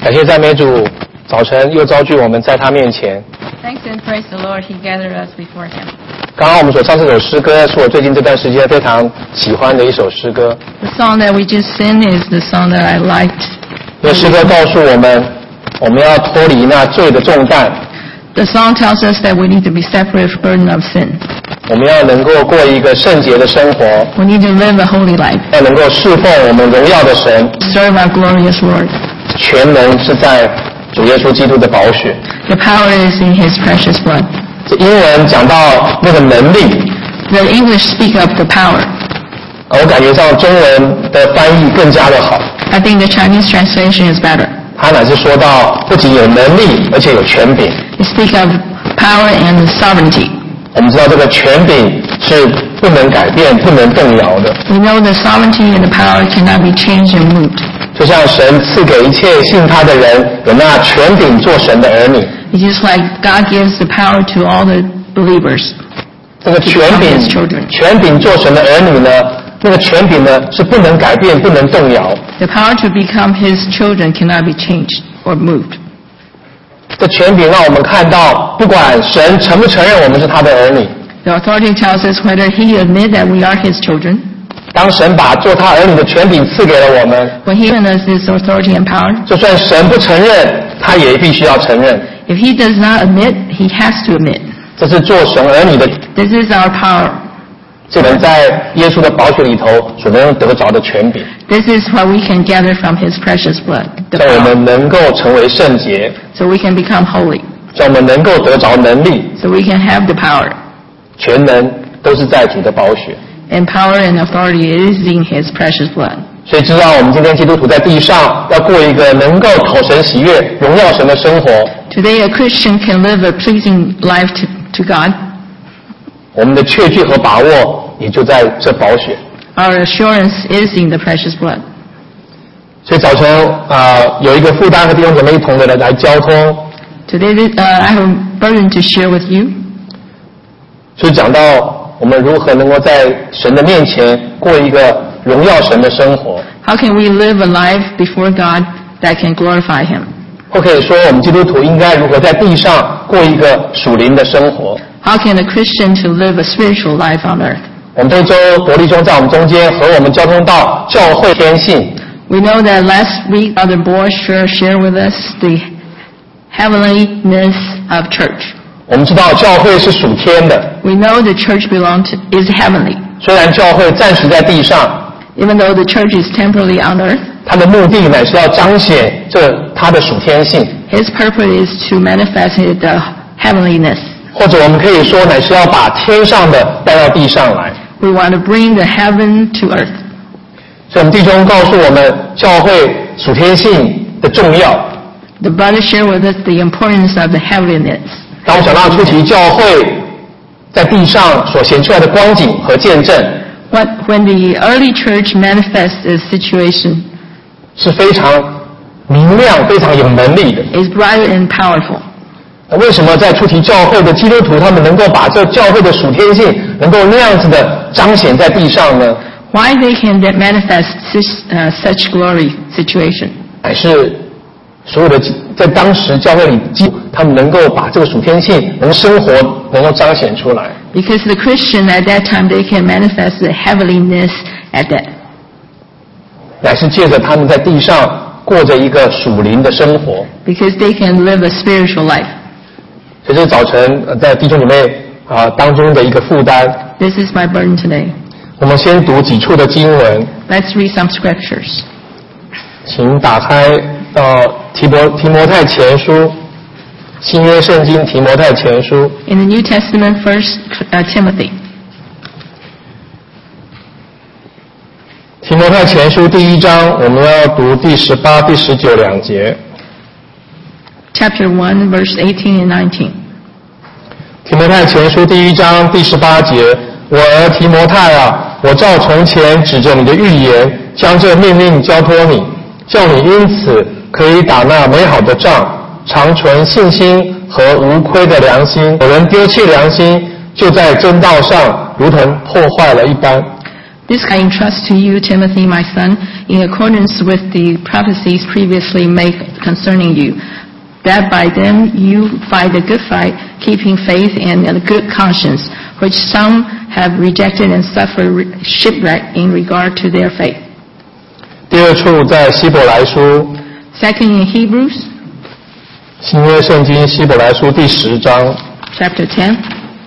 感谢赞美主，早晨又召聚我们在他面前。 Thanks and praise the Lord, He gathered us before Him. 刚刚我们所唱这首诗歌是我最近这段时间非常喜欢的一首诗歌。 The song that we just sang is the song that I liked. 这诗歌告诉我们，我们要脱离那罪的重担。 The song tells us that we need to be separate from the burden of sin. 我们要能够过一个圣洁的生活。 We need to live a holy life. 要能够侍奉我们荣耀的神。 Serve our glorious Lord. 全能是在主耶稣基督的宝血。 The power is in His precious blood. 这英文讲到那个能力。 The English speak of the power. 我感觉上中文的翻译更加的好。 I think the Chinese translation is better. 他乃是说到不仅有能力，而且有权柄。 They speak of power and sovereignty. 我们知道这个权柄是不能改变、不能动摇的。 We know the sovereignty and the power cannot be changed and moved. 就像神赐给一切信他的人有那权柄做神的儿女。 It's just like God gives the power to all the believers. 这个权柄做神的儿女呢，那个权柄呢是不能改变、不能动摇。 The power to become His children cannot be changed or moved. 这权柄让我们看到，不管神承不承认我们是他的儿女。 The authority tells us whether He admit that we are His children. 当神把做他儿女的权柄赐给了我们， When He given us His authority and power, 就算神不承认，他也必须要承认。 if He does not admit, He has to admit. 这是做神儿女的。 This is our power. 这能在耶稣的宝血里头所能得着的权柄。 This is what we can gather from His precious blood. The 让我 power. 们能够成为圣洁， So we can become holy. 让我们能够得着能力， So we can have the power. 全能都是在主的宝血。 And power and authority is in His precious blood. 所以知道我们今天基督徒在地上要过一个能够讨神喜悦、荣耀神的生活。 Today a Christian can live a pleasing life to God. 我们的确据和把握也就在这宝血。 Our assurance is in the precious blood. 所以早晨有一个负担和弟兄姐妹一同的来交通。 Today I have a burden to share with you. 就是讲到我们如何能够在神的面前过一个荣耀神的生活。 How can we live a life before God that can glorify Him? 或可以说我们基督徒应该如何在地上过一个属灵的生活。 How can a Christian to live a spiritual life on earth? 我们这周伯利兄在我们中间和我们交通到教会天性。 We know that last week Brother Bohr shared with us the heavenliness of church. 我们知道教会是属天的。 We know the church is heavenly. 虽然教会暂时在地上， Even though the church is temporarily on earth, 它的目的乃是要彰显它的属天性。 His purpose is to manifest the heavenliness. 或者我们可以说乃是要把天上的带到地上来。 We want to bring the heaven to earth. 所以我们弟兄告诉我们教会属天性的重要。 The brother shared with us the importance of the heavenliness. 当我想到初期教会在地上所显出来的光景和见证， When the early church manifests a situation, 是非常明亮、非常有能力的。 is bright and powerful. 为什么在初期教会的基督徒他们能够把这教会的属天性能够那样子的彰显在地上呢？ Why they can manifest such glory situation? 乃是所有的在当时教会里他们能够把这个属天性能生活能够彰显出来。 Because the Christian at that time, they can manifest the heavenliness at that. 乃是借着他们在地上过着一个属灵的生活。 Because they can live a spiritual life. 所以这是早晨在弟兄姐妹当中的一个负担。 This is my burden today. 我们先读几处的经文。 Let's read some scriptures. 请打开到提摩太前书，新约圣经提摩太前书。 In the New Testament, 1 Timothy. 提摩太前书第1章，我们要读第18、第19两节。 Chapter 1, verse 18 and 19. 提摩太前书第1章第18节，我儿提摩太啊，我照从前指着你的预言，将这命令交托你，叫你因此可以打那美好的仗，常存信心和无亏的良心。有人丢弃良心，就在真道上如同破坏了一般。 This I entrust to you, Timothy, my son, in accordance with the prophecies previously made concerning you, that by them you fight a good fight, keeping faith and a good conscience, which some have rejected and suffered shipwreck in regard to their faith. 第二处在希伯来书 Second in Hebrews, 新约圣经希伯来书第10章， chapter 10,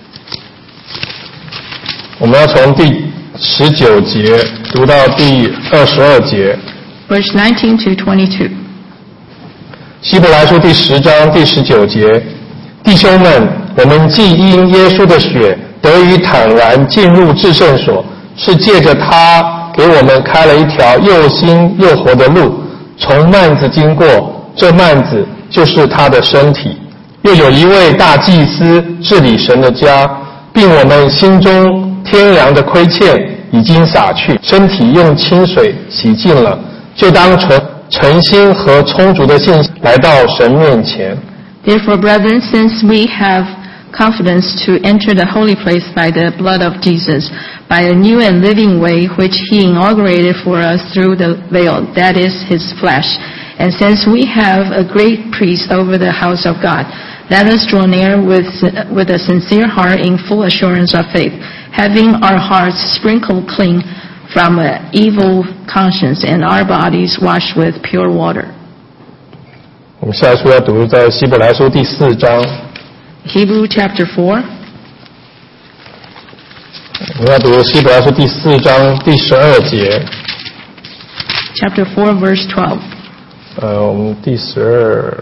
我们要从第19节读到第22节。 verse 19 to 22. 希伯来书第10章第19节，弟兄们，我们既因耶稣的血得以坦然进入至圣所，是借着他给我们开了一条又新又活的路，从幔子经过，这幔子就是他的身体。又有一位大祭司治理神的家，并我们心中天良的亏欠已经洒去，身体用清水洗净了，就当诚心和充足的信心来到神面前。 Therefore, brethren, since we have confidence to enter the holy place by the blood of Jesus, by a new and living way which he inaugurated for us through the veil, that is his flesh, and since we have a great priest over the house of God, let us draw near with a sincere heart in full assurance of faith, having our hearts sprinkled clean from an evil conscience and our bodies washed with pure water. 我们下一处要读在希伯来书第4章， Hebrew chapter 4, 我们要读希伯来书第4章第12节。 chapter 4, verse 12. 我们第12，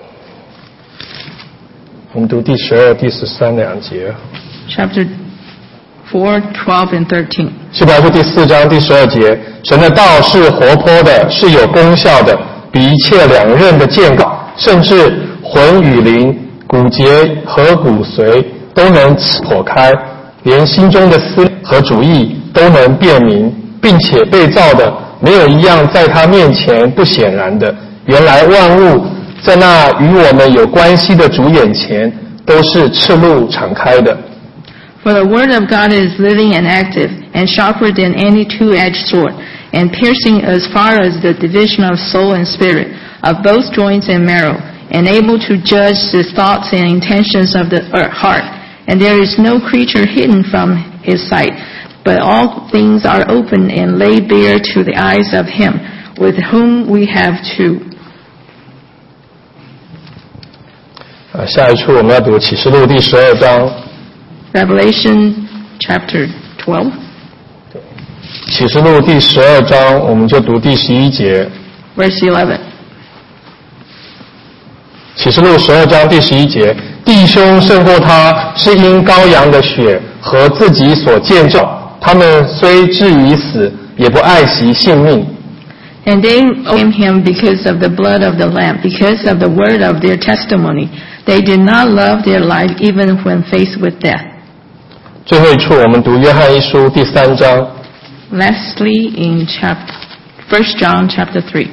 我们读第12、第13两节。 Chapter 4, 12 and 13. 希伯来书第4章第12节，神的道是活泼的，是有功效的，比一切两刃的剑高，甚至魂与灵、骨节和骨髓都能剖开，连心中的思和主意都能辨明，并且被造的没有一样在他面前不显然的。原来万物在那与我们有关系的主眼前都是赤露敞开的。 For the word of God is living and active, and sharper than any two-edged sword, and piercing as far as the division of soul and spirit, of both joints and marrow, and able to judge the thoughts and intentions of the heart. And there is no creature hidden from his sight, but all things are open and laid bare to the eyes of him, with whom we have to. 下一处我们要读启示录第12章。 Revelation chapter 12. 启示录第12章，我们就读第11节。 Verse 11. 启示录12章第11节，弟兄胜过他，是因羔羊的血和自己所见证，他们虽至于死，也不爱惜性命。 And they overcame him because of the blood of the Lamb, because of the word of their testimony. They did not love their life even when faced with death. 最后一处，我们读约翰一书第3章。 Lastly, in 1 John chapter 3.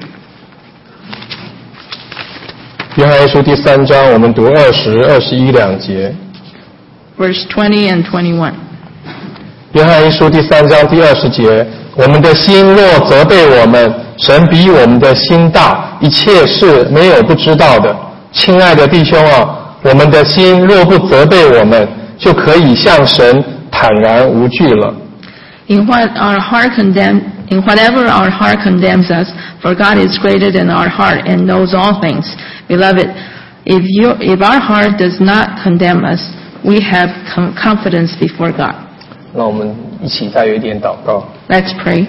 约翰一书第3章，我们读20、21两节。 Verse 20 and 21. 约翰一书第3章第20节，我们的心若责备我们，神比我们的心大，一切事没有不知道的。亲爱的弟兄啊，我们的心若不责备我们，就可以向神坦然无惧了。 In whatever our heart condemns us, for God is greater than our heart and knows all things. Beloved, if our heart does not condemn us, we have confidence before God. 让我们一起再有一点祷告。 Let's pray.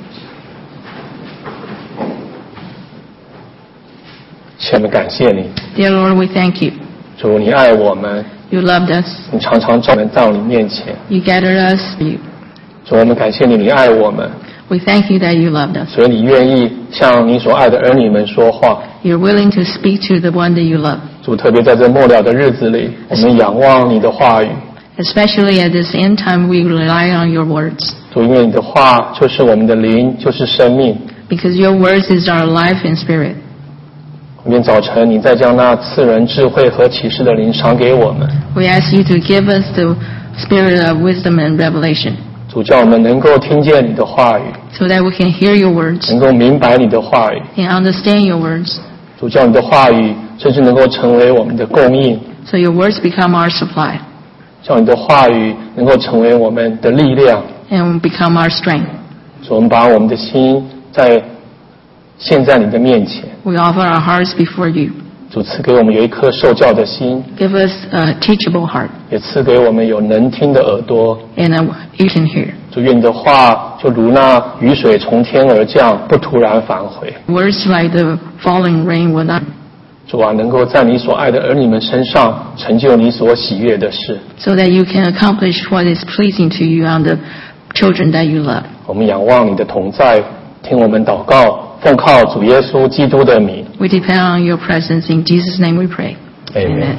我们感谢你， Dear Lord, we thank you. 主，你爱我们， You loved us. 你常常召我们到你面前。 You gathered us. 主，我们感谢你，你爱我们， We thank you that you loved us. 所以你愿意向你所爱的儿女们说话。 You're willing to speak to the one that you love. 主，特别在这末了的日子里，我们仰望你的话语。 Especially at this end time, we rely on your words. 主，因为你的话就是我们的灵，就是生命。 Because your words is our life and spirit. 今天早晨，你再将那赐人智慧和启示的灵赏给我们。 We ask you to give us the spirit of wisdom and revelation. 主叫我们能够听见你的话语， so that we can hear your words 能够明白你的话语。 and understand your words, 主叫你的话语甚至能够成为我们的供应， so your words become our supply 叫你的话语能够成为我们的力量。 and become our strength. 主，我们把我们的心献在你的面前。 We offer our hearts before you. 主赐给我们有一颗受教的心， Give us a teachable heart 也赐给我们有能听的耳朵。 and you can hear. 主，愿你的话就如那雨水从天而降，不突然返回。 Words like the falling rain will not, 主啊，能够在你所爱的儿女们身上成就你所喜悦的事。 so that you can accomplish what is pleasing to you on the children that you love. 我们仰望你的同在，听我们祷告，奉靠主耶稣基督的名。 We depend on your presence. In Jesus' name we pray. Amen.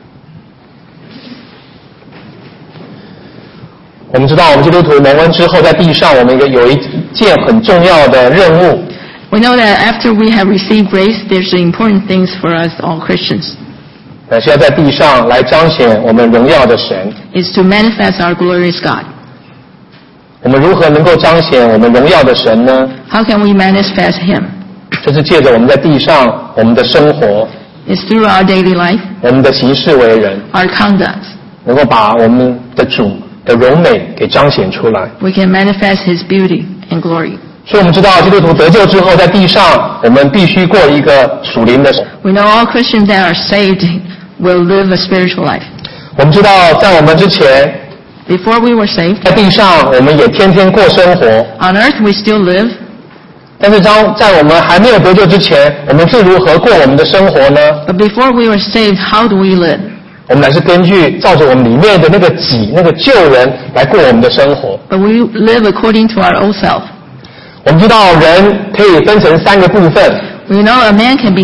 我们知道，我们基督徒蒙恩之后，在地上我们有一件很重要的任务， We know that after we have received grace, there's important things for us, all Christians, 乃是要在地上来彰显我们荣耀的神。 is to manifest our glorious God. 我们如何能够彰显我们荣耀的神呢？ How can we manifest Him? 就是借着我们在地上我们的生活， It's through our daily life, 我们的行事为人， our conduct. 能够把我们的主的荣美给彰显出来。 We can manifest His beauty and glory. 所以我们知道，基督徒得救之后，在地上我们必须过一个属灵的生活。 We know all Christians that are saved will live a spiritual life. 我们知道，在我们之前， Before we were saved, 在地上我们也天天过生活， on earth we still live. 但是在我们还没有得救之前，我们是如何过我们的生活呢？ But before we were saved, how do we live? 我们乃是根据照着我们里面的那个己、那个旧人来过我们的生活。 But we live according to our old self. 我们知道人可以分成3个部分， We know a man can be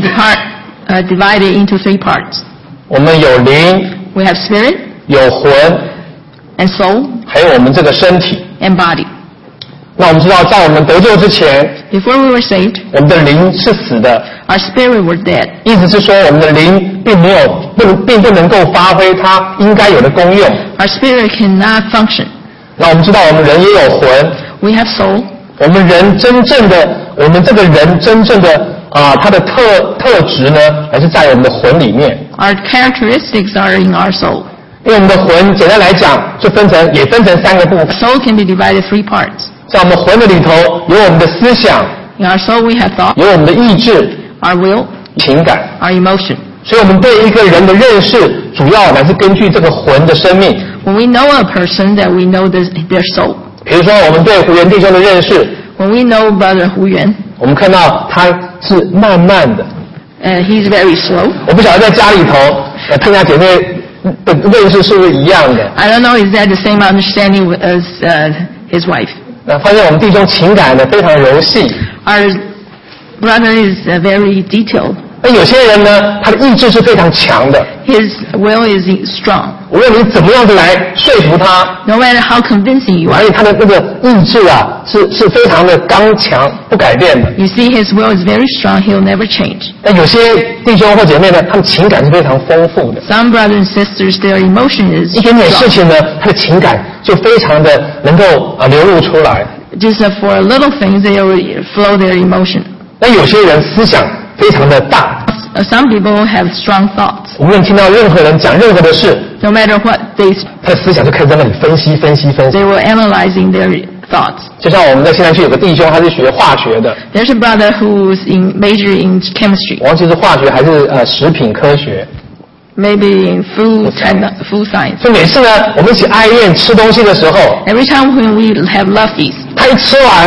divided into 3 parts. 我们有灵、 We have spirit 有魂， and soul 还有我们这个身体。 and body. 那我们知道，在我们得救之前， Before we were saved, 我们的灵是死的， our spirit were dead. 意思是说，我们的灵并不能够发挥它应该有的功用。 Our spirit cannot function. 那我们知道，我们人也有魂， We have soul. 我们这个人真正的它的特质呢，还是在我们的魂里面。 Our characteristics are in our soul. 因为我们的魂简单来讲，也分成3个部分。 Soul can be divided 3 parts. 在我们魂的里头，有我们的思想， In our soul we have thought, 有我们的意志、 our will, 情感。 our emotion. 所以我们对一个人的认识，主要乃是根据这个魂的生命。 When we know a person, that we know their soul. 比如说，我们对胡元弟兄的认识， When we know Brother Hu Yuan, 我们看到他是慢慢的。 he's very slow. 我不晓得在家里头，听他姐妹的认识是不是一样的？ I don't know, is that the same understanding as his wife? 发现我们弟兄情感呢非常柔细。 Our brother is very detailed. 那有些人呢，他的意志是非常强的。 His will is strong. 无论你怎么样的来说服他， No matter how convincing you 而 are. 且他的那个意志啊，是非常的刚强，不改变的。 You see, his will is very strong. He'll never change. 但有些弟兄或姐妹呢，他们情感是非常丰富的。 Some brothers and sisters, their emotion is 一点点事 strong. 情呢，他的情感就非常的能够流露出来。 Just for little things, they will flow their emotion. 但有些人思想非常的大， Some people have strong thoughts. 无论听到任何人讲任何的事， No matter what they 他的思想就开始在那里分析。 they were analyzing their thoughts. 就像我们在西南区有个弟兄，他是学化学的， There's a brother who's major in chemistry, 我忘记是化学还是食品科学。 maybe in food science. 所以每次呢，我们一起哀宴吃东西的时候， Every time when we have love feast, 他一吃完，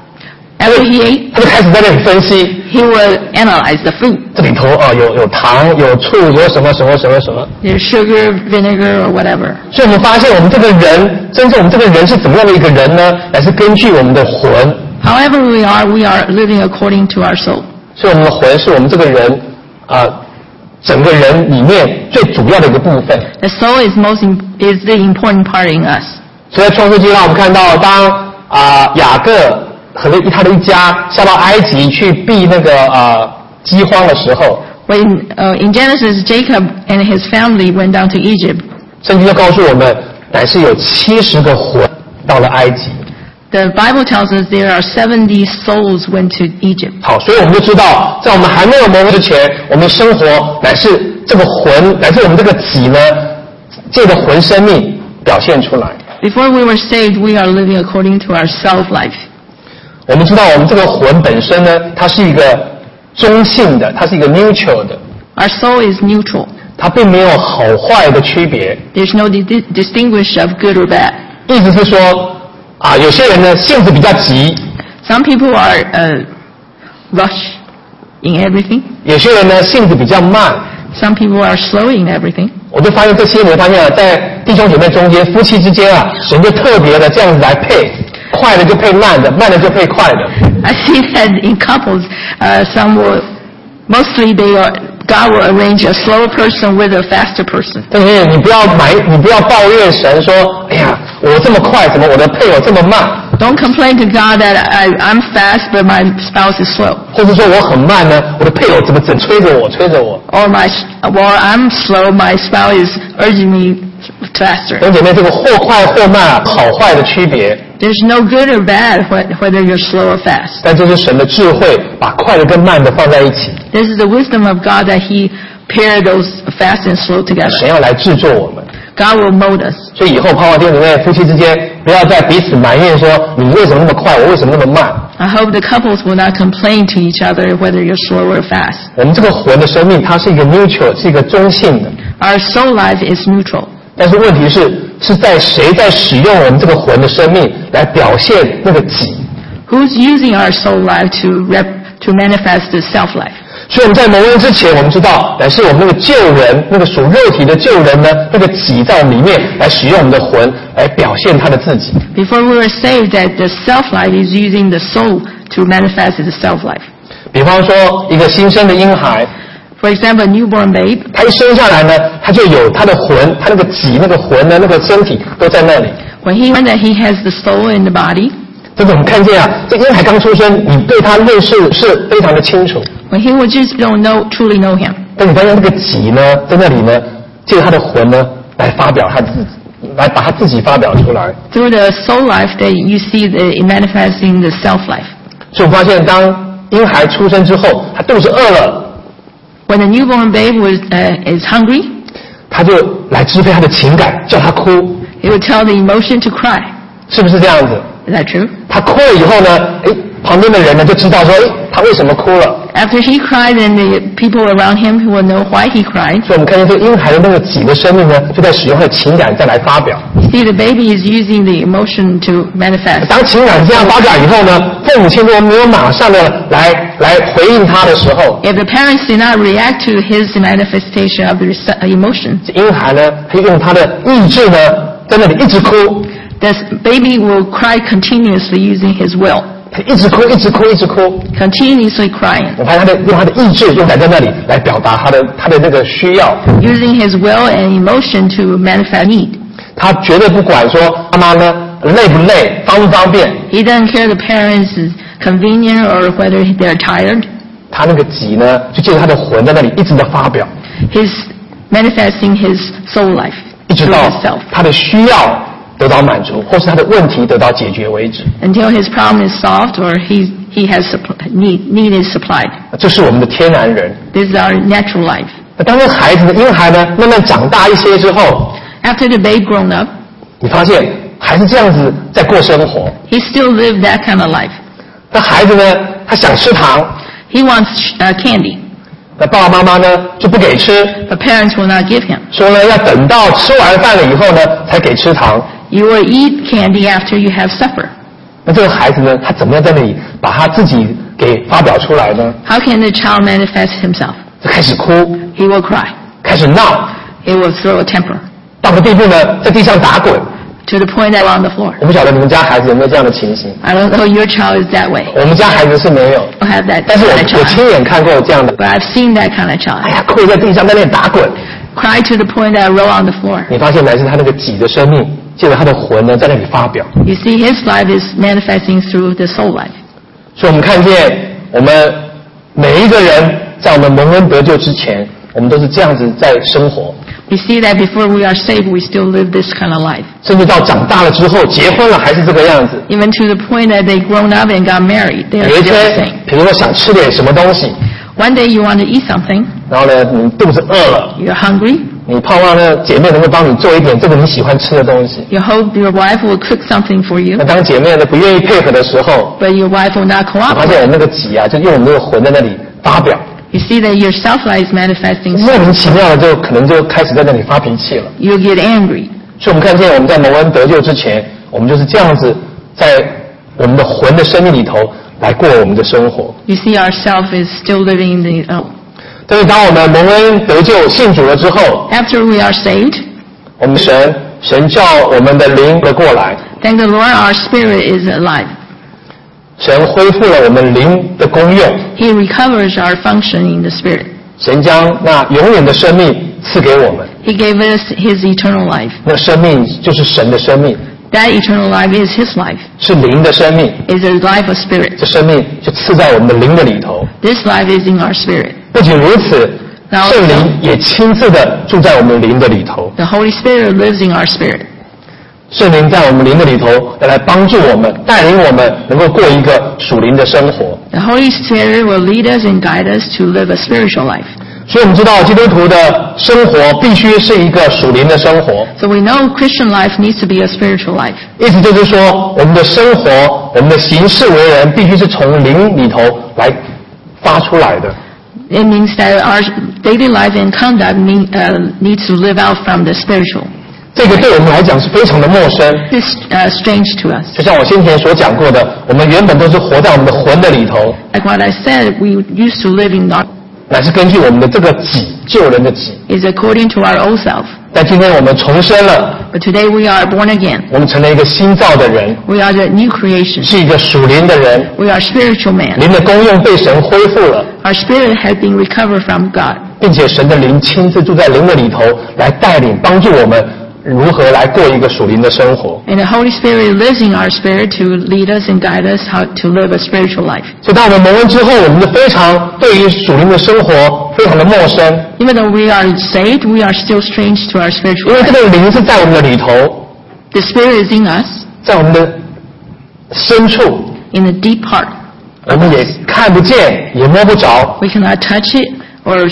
after he ate, 他就开始在那里分析， he will analyze the food. 这里头有糖、有醋、有什么。 There's sugar, vinegar, or whatever. 所以我们发现，我们这个人真正我们这个人是怎么样的一个人呢？乃是根据我们的魂。 However we are living according to our soul. 所以我们的魂是我们这个人整个人里面最主要的一个部分。 The soul is the important part in us. 所以在创世纪让我们看到，当雅各和他的一家下到埃及去避那个饥荒的时候， When in Genesis, Jacob and his family went down to Egypt, 圣经就告诉我们，乃是有70个魂到了埃及。 The Bible tells us there are 70 souls went to Egypt. 好，所以我们就知道，在我们还没有蒙恩之前，我们生活乃是这个魂，乃是我们这个己呢，借着魂生命表现出来。 Before we were saved, we are living according to our self-life. 我们知道，我们这个魂本身呢，它是一个中性的，它是一个 neutral 的， Our soul is neutral. 它并没有好坏的区别。 There's no distinguish of good or bad. 意思是说，有些人呢性子比较急， Some people are rush in everything. 有些人呢性子比较慢。 Some people are slow in everything. 我就发现这些年，发现在弟兄姐妹中间、夫妻之间神就特别的这样子来配，快的就配慢的，慢的就配快的。 I see that in couples, mostly God will arrange a slower person with a faster person. 但是你不要抱怨神说，哎呀，我这么快，怎么我的配偶这么慢？ Don't complain to God that I'm fast, but my spouse is slow. 或者说我很慢呢，我的配偶怎么整催着我？ Or I'm slow, my spouse is urging me faster. 弟兄姐妹，这个或快或慢，好坏的区别。 There's no good or bad whether you're slow or fast. 但这是神的智慧，把快的跟慢的放在一起。 This is the wisdom of God that He paired those fast and slow 神 together. 要来制作我们， God will mold us. 所以以后盼望弟兄姐妹夫妻之间不要再彼此埋怨说你为什么那么快，我为什么那么慢。 I hope the couples will not complain to each other whether you're slow or fast. 我们这个魂的生命，它是一个 neutral， 是一个中性的。 Our soul life is neutral. 但是问题是在谁在使用我们这个魂的生命来表现那个己？ Who's using our soul life to manifest the self life? 所以我们在蒙恩之前，我们知道乃是我们那个旧人，那个属肉体的旧人呢，那个己在我们里面来使用我们的魂来表现他的自己。 Before we were saved, that the self life is using the soul to manifest the self life. 比方说一个新生的婴孩， For example, a newborn babe, 他一生下来呢，他就有他的魂，他那个己、那个魂呢，那个身体都在那里。 when he learned that he has the soul in the body, 这个我们看见这婴孩刚出生，你对他认识是非常的清楚。 when he would just don't truly know him. 但你发现那个己呢，在那里呢，借着他的魂呢，来发表他自己，来把他自己发表出来。 Through the soul life that you see it manifesting the self life. 所以我发现，当婴孩出生之后，他肚子饿了， When the newborn babe is hungry, 他就来支配他的情感，叫他哭， he would tell the emotion to cry. 是不是这样子？ Is that true? 他哭了以后呢，旁边的人呢就知道说，他为什么哭了。 After he cried, then the people around him will know why he cried. 所以我们看见这个婴孩的那个己的生命呢，就在使用他的情感再来发表。 See, the baby is using the emotion to manifest. 当情感这样发表以后呢，父母亲如果没有马上的来回应他的时候， If the parents did not react to his manifestation of the emotion, 这婴孩呢，他用他的意志呢，在那里一直哭， this baby will cry continuously using his will, 他一直哭，一直哭，一直哭。 continuously crying, 我发现用他的意志用在那里来表达他的那个需要。 using his will and emotion to manifest need. 他绝对不管说妈妈呢累不累，方不方便。 He doesn't care the parents is convenient or whether they're tired. 他那个己呢，就借着他的魂在那里一直的发表， He's manifesting his soul life 一直 through 到 himself 他的需要得到满足，或是他的问题得到解决为止。 until his problem is solved or he has need is supplied. 这是我们的天然人。 This is our natural life. 那当这个孩子的婴孩呢慢慢长大一些之后， After the babe grown up, 你发现还是这样子在过生活。 he still lived that kind of life. 那孩子呢，他想吃糖， He wants candy, 那爸爸妈妈呢就不给吃， but parents will not give him. 说呢要等到吃完饭了以后呢才给吃糖。 You will eat candy after you have supper. 那这个孩子呢，他怎么样在那里把他自己给发表出来呢？ How can the child manifest himself? 就开始哭， He will cry. 开始闹， He will throw a temper 到个地步呢，在地上打滚。 to the point that on the floor. 我不晓得你们家孩子有没有这样的情形， I don't know your child is that way. 我们家孩子是没有， Don't have that 但是 kind of 我 child. 亲眼看过这样的， But I've seen that kind of 哎 child. 呀，跪在地上在那里打滚。 Cry to the point that I roll on the floor. 你发现乃是他那个己的生命，借着他的魂呢，在那里发表。 You see, his life is manifesting through the soul life. 所以我们看见，我们每一个人在我们蒙恩得救之前，我们都是这样子在生活。 We see that before we are saved, we still live this kind of life. 甚至到长大了之后，结婚了还是这个样子。 Even to the point that they grown up and got married, they are 有一 still the 天 same. 比如说想吃点什么东西， One day you want to eat something, 然后呢你肚子饿了， you're hungry, 你盼望呢姐妹能够帮你做一点这个你喜欢吃的东西。 you hope your wife will cook something for you, 那当姐妹呢不愿意配合的时候， but your wife will not 我发 cooperate. 现我们那个己啊，就用我们那个魂在那里发表， You see that your self-life is manifesting. 莫名其妙的就可能就开始在那里发脾气了。 You'll get angry. 所以我们看见我们在蒙恩得救之前，我们就是这样子在我们的魂的生命里头来过我们的生活。 You see ourself is still living in the... 但是当我们蒙恩得救信主了之后， After we are saved, 我们神叫我们的灵的过来， thank the Lord, our spirit is alive. 神恢复了我们灵的功用， He recovers our function in the spirit. 神将那永远的生命赐给我们， He gave us His eternal life. 那生命就是神的生命， That eternal life is His life. 是灵的生命， Is a life of spirit. 这生命就赐在我们的灵的里头。 This life is in our spirit. 不仅如此， 然后圣灵也亲自的住在我们灵的里头。 The Holy Spirit lives in our spirit. 圣灵在我们灵的里头，要来帮助我们，带领我们能够过一个属灵的生活。 The Holy Spirit will lead us and guide us to live a spiritual life. 所以我们知道，基督徒的生活必须是一个属灵的生活。 So we know Christian life needs to be a spiritual life. 意思就是说，我们的生活，我们的行事为人，必须是从灵里头来发出来的。 It means that our daily life and conduct needs to live out from the spiritual. 这个对我们来讲是非常的陌生。 It's strange to us. 就像我先前所讲过的，我们原本都是活在我们的魂的里头， Like what I said, we used to live in dark. 乃是根据我们的这个己，救人的己。 Is according to our old self. 但今天我们重生了， But today we are born again. 我们成了一个新造的人， We are the new creation. 是一个属灵的人， We are spiritual man. 灵的功用被神恢复了， Our spirit has been recovered from God. 并且神的灵亲自住在灵的里头，来带领帮助我们如何来过一个属灵的生活。 And the Holy Spirit lives in our spirit to lead us and guide us how to live a spiritual life. 所以当我们蒙恩之后，我们就非常对于属灵的生活非常的陌生， Even though we are saved, we are still strange to our 因 spiritual 为这 life. 个灵是在我们的里头， The Spirit is in us, 在我们的深处， in the deep part. 我们也看不见，也摸不着， We cannot touch it or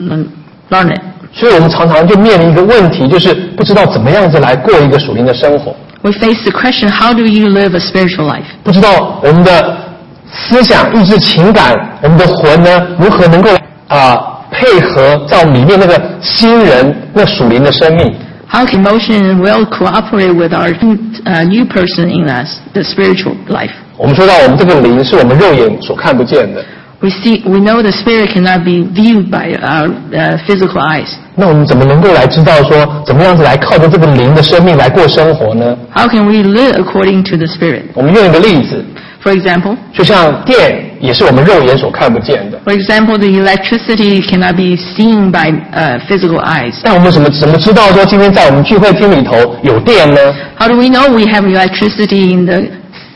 learn it. 所以我们常常就面临一个问题，就是不知道怎么样子来过一个属灵的生活， We face the question, how do you live a spiritual life? 不知道我们的思想、意志、情感，我们的魂呢，如何能够配合在我们里面那个新人、那属灵的生命。 How can emotion and will cooperate with our new person in us, the spiritual life? 我们说到我们这个灵是我们肉眼所看不见的， We know the spirit cannot be viewed by our physical eyes. 那我们怎么能够来知道说怎么样子来靠着这个灵的生命来过生活呢？ How can we live according to the spirit? 我们用一个例子， For example, 就像电也是我们肉眼所看不见的， the electricity cannot be seen by physical eyes. 但我们怎么知道说今天在我们聚会厅里头有电呢？ How do we know we have electricity in the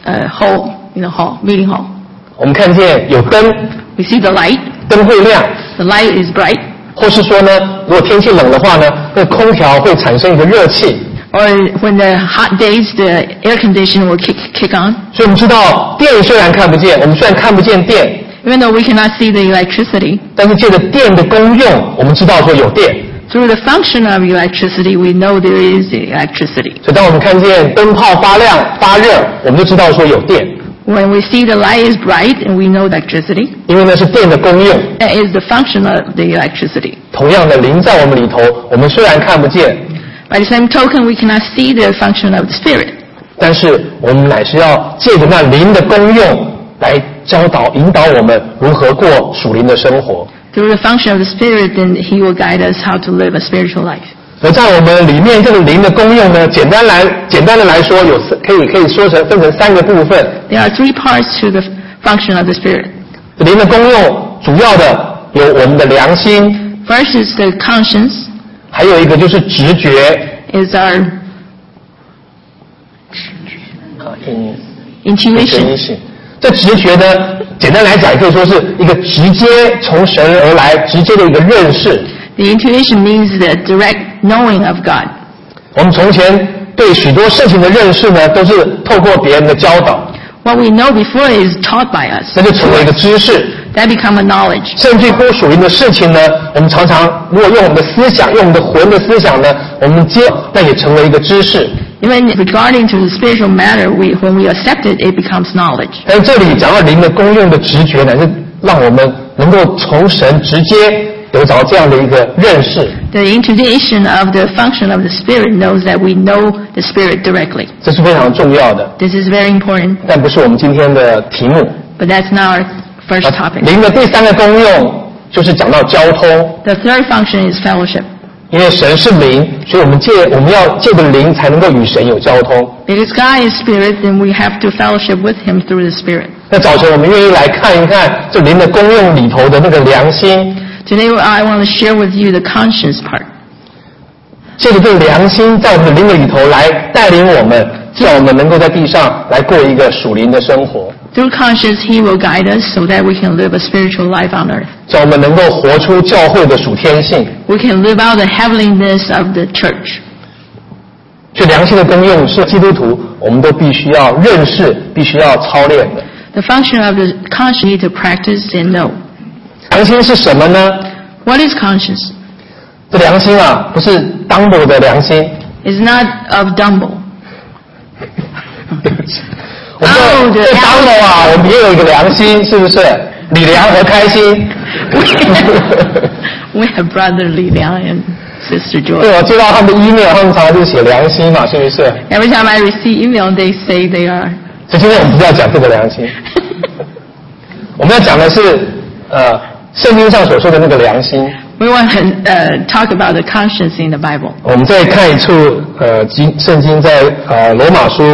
meeting hall? 我们看见有灯， We see the light. 灯会亮， The light is bright. 或是说呢，如果天气冷的话呢，那个空调会产生一个热气， Or when the hot days, the air conditioner will kick on. 所以我们知道电虽然看不见，我们虽然看不见电， Even though we cannot see the electricity, 但是借着电的功用，我们知道说有电。 through the function of electricity, we know there is electricity. 所以当我们看见灯泡发亮发热，我们就知道说有电， When we see the light is bright and we know electricity, 因为那是电的功用。 that is the function of the electricity. 同样的灵在我们里头，我们虽然看不见， By the same token, we cannot see the function of the spirit. 但是我们乃是要借着那灵的功用来教导引导我们如何过属灵的生活。 Through the function of the spirit, then He will guide us how to live a spiritual life. 而在我们里面这个灵的功用呢，简单的来说，可以说分成3个部分。 There are 3 parts to the function of the spirit. 灵的功用主要的有我们的良心， First is the conscience, 还有一个就是直觉， is our 声 intuition. 音性。这直觉呢，简单来讲，也可以说是一个直接从神而来、直接的一个认识。 The intuition means the direct knowing of God. 我们从前对许多事情的认识呢，都是透过别人的教导， What we know before is taught by us. 那就成为一个知识。 That become a knowledge. 甚至不属灵的事情呢，我们常常如果用我们的思想，用我们的魂的思想呢，我们接，那也成为一个知识。 Even regarding to the spiritual matter, when we accept it, it becomes knowledge. 但是这里讲到灵的功用的直觉呢，是让我们能够从神直接得着这样的一个认识。 The intuition of the function of the Spirit knows that we know the Spirit directly. 这是非常重要的， This is very important, 但不是我们今天的题目。 but that's not our first topic. 灵的第三个功用就是讲到交通， The third function is fellowship. 因为神是灵，所以我们要借着灵才能够与神有交通。 Because God is Spirit, then we have to fellowship with Him through the Spirit. 那早晨我们愿意来看一看这灵的功用里头的那个良心， Today I want to share with you the conscience part. 借着这个良心在我们的灵的里头来带领我们，叫我们能够在地上来过一个属灵的生活， Through conscience, He will guide us so that we can live a spiritual life on earth. 叫我们能够活出教会的属天性。 We can live out the heavenliness of the church. 这良心的功用是基督徒我们都必须要认识，必须要操练的。 The function of the conscience need to practice and know. 良心是什么呢？ What is conscience? 这良心啊，不是 Dumbo 的良心。 It's not of Dumbo. 对不起，我们对 Dumbo 啊，我们也有一个良心，是不是？李良和开心。 We have brother Li Liang and sister 对， Joy. 我接到他们的 email， 他们常常就写良心嘛，是不是？ Every time I receive email, they say they are. 所以今天我们不是要讲这个良心，我们要讲的是圣经上所说的那个良心。 We want to talk about the conscience in the Bible. 我们再看一处圣经在罗马书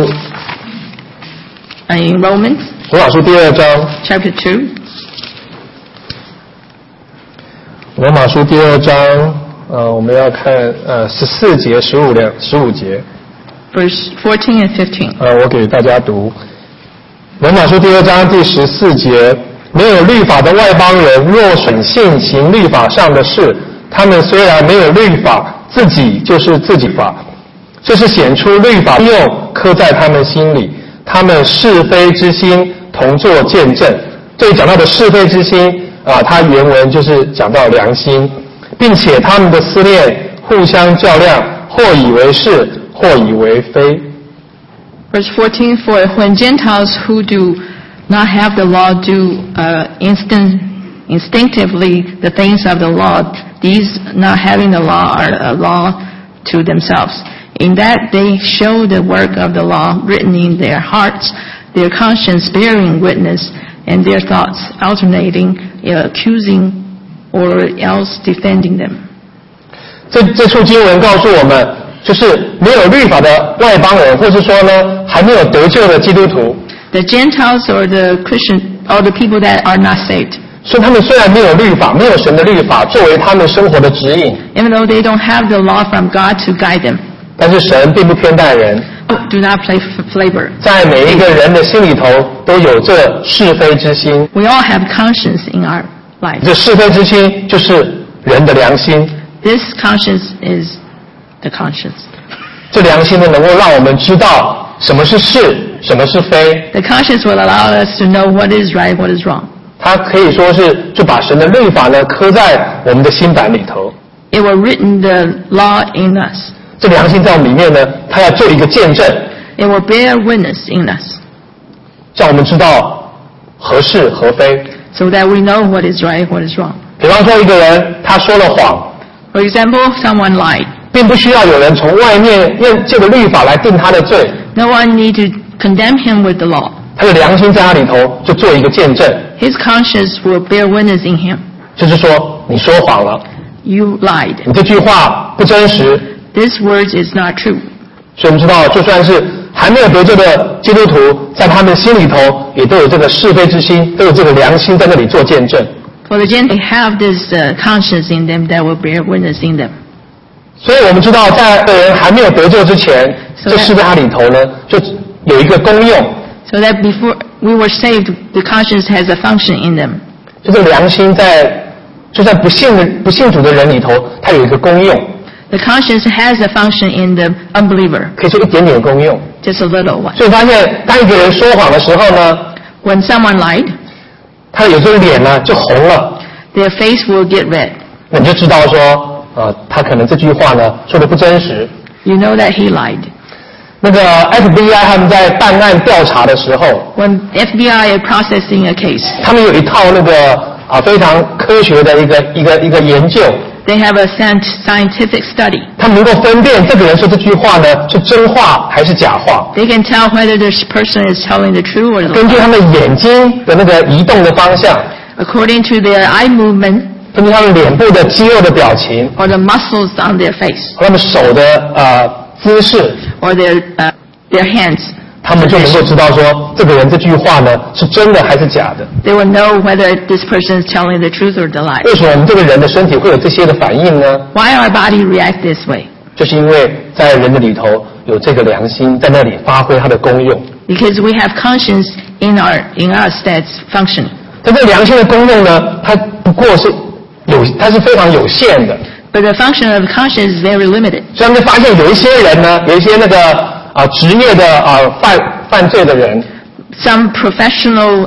In Romans 第2章， chapter 2, 罗马书第2章我们要看14节、15节。 verse 14 and 15. 我给大家读罗马书第2章第14节，没有律法的外邦人若存信行律法上的事，他们虽然没有律法，自己就是自己法，这是显出律法用刻在他们心里，他们是非之心同作见证。这里讲到的是非之心它原文就是讲到良心，并且他们的思念互相较量，或以为是，或以为非。 Verse 14, for when Gentiles who do not have the law do instinctively the things of the law, these not having the law are a law to themselves. In that they show the work of the law written in their hearts, their conscience bearing witness, and their thoughts alternating, accusing or else defending them. 这处经文告诉我们，就是没有律法的外邦人，或是说呢，还没有得救的基督徒， The Gentiles or the Christian or the people that are not saved, 所以他们虽然没有律法，没有神的律法作为他们生活的指引， even though they don't have the law from God to guide them, 但是神并不偏待人， do not play flavor. 在每一个人的心里头都有这是非之心。 We all have conscience in our life. 这是非之心就是人的良心， This conscience is the conscience. 这良心呢，能够让我们知道什么是是，什么是非。 The conscience will allow us to know what is right, what is wrong. 它可以说是就把神的律法呢刻在我们的心版里头。 It will written the law in us. 这良心在我们里面呢，它要做一个见证， It will bear witness in us, 叫我们知道何是何非。 so that we know what is right, what is wrong. 比方说一个人他说了谎， For example, someone lied. 并不需要有人从外面借着律法来定他的罪， No one need to condemn him with the law. 他的良心在他里头就做一个见证， His conscience will bear witness in him. 就是说你说谎了， You lied. 你这句话不真实。 This word is not true. 所以我们知道，就算是还没有得救的基督徒，在他们心里头也都有这个是非之心，都有这个良心在那里做见证。 For the Gentiles, they have this conscience in them that will bear witness in them. 所以我们知道，在人还没有得救之前，这是在他里头呢，就有一个功用， So that before we were saved, the conscience has a function in them. 就是良心在就在不信主的人里头，它有一个功用。 The conscience has a function in the unbeliever, 可以说一点点功用。 just a little one. 所以发现，当一个人说谎的时候呢， When someone lied, 他有时候脸呢就红了， their face will get red. 那你就知道说，他可能这句话呢说的不真实。 You know that he lied. 那个 FBI 他们在办案调查的时候， When FBI is processing a case, 他们有一套那个非常科学的一个研究， they have a scientific study. 他们能够分辨这个人说这句话呢是真话还是假话， They can tell whether this person is telling the truth or 根 not. 据他们眼睛的那个移动的方向， According to their eye movement 根据他们脸部的肌肉的表情， or the muscles on their face 和他们手的姿势， or their hands. 他们就能够知道说这个人这句话呢是真的还是假的。 They will know whether this person is telling the truth or the lie. 为什么我们这个人的身体会有这些的反应呢？ Why our body react this way? 就是因为在人的里头有这个良心在那里发挥它的功用。 Because we have conscience in us that's functioning. 但这良心的功用呢，它不过是它是非常有限的。 But the function of conscience is very limited. 所以他们就发现有一些人呢，有一些那个职业的犯罪的人 Some professional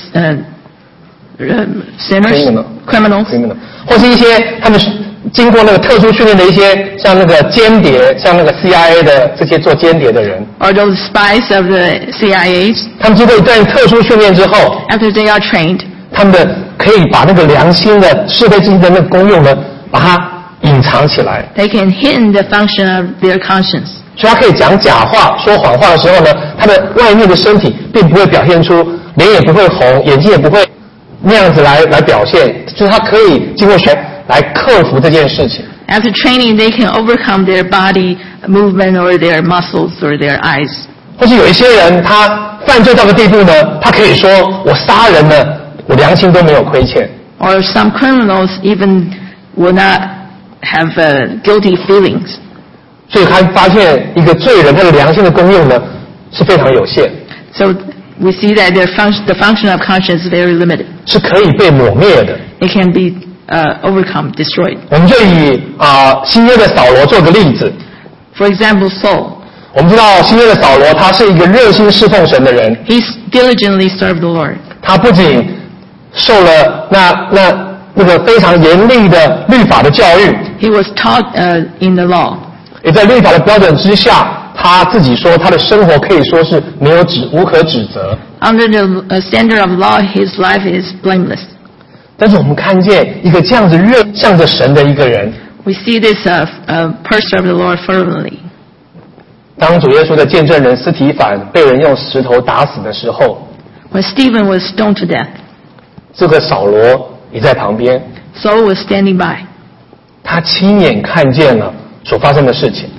sinners, criminals, 或是一些他们经过那个特殊训练的一些像那个间谍，像那个 CIA 的这些做间谍的人， or those spies of the CIAs, 他们经过一段特殊训练之后， after they are trained, 他们可以把那个良心的是非之心的那个功用呢，把它隐藏起来。 they can hidden the function of their conscience. 所以他可以讲假话、说谎话的时候呢，他的外面的身体并不会表现出，脸也不会红，眼睛也不会那样子来表现，就是他可以经过学来克服这件事情。 After training, they can overcome their body movement or their muscles or their eyes. 或是有一些人他犯罪到个地步呢，他可以说我杀人了，我良心都没有亏欠。 Or some criminals even will not have guilty feelings. 所以他发现一个罪人他的良心的功用呢是非常有限， So we see that the function of conscience is very limited. 是可以被抹灭的。 It can be overcome, destroyed. 我们就以新约的扫罗做个例子。 For example, Saul. 我们知道新约的扫罗他是一个热心侍奉神的人， He diligently served the Lord. 他不仅受了那个非常严厉的律法的教育， He was taught in the law. 也在律法的标准之下，他自己说他的生活可以说是无可指责。 Under the standard of law, his life is blameless. 但是我们看见一个这样子向着神的一个人， We see this person of the Lord fervently. 当主耶稣的见证人司提反被人用石头打死的时候， When Stephen was stoned to death, 这个扫罗也在旁边， Saul was standing by. 他亲眼看见了所发生的事情。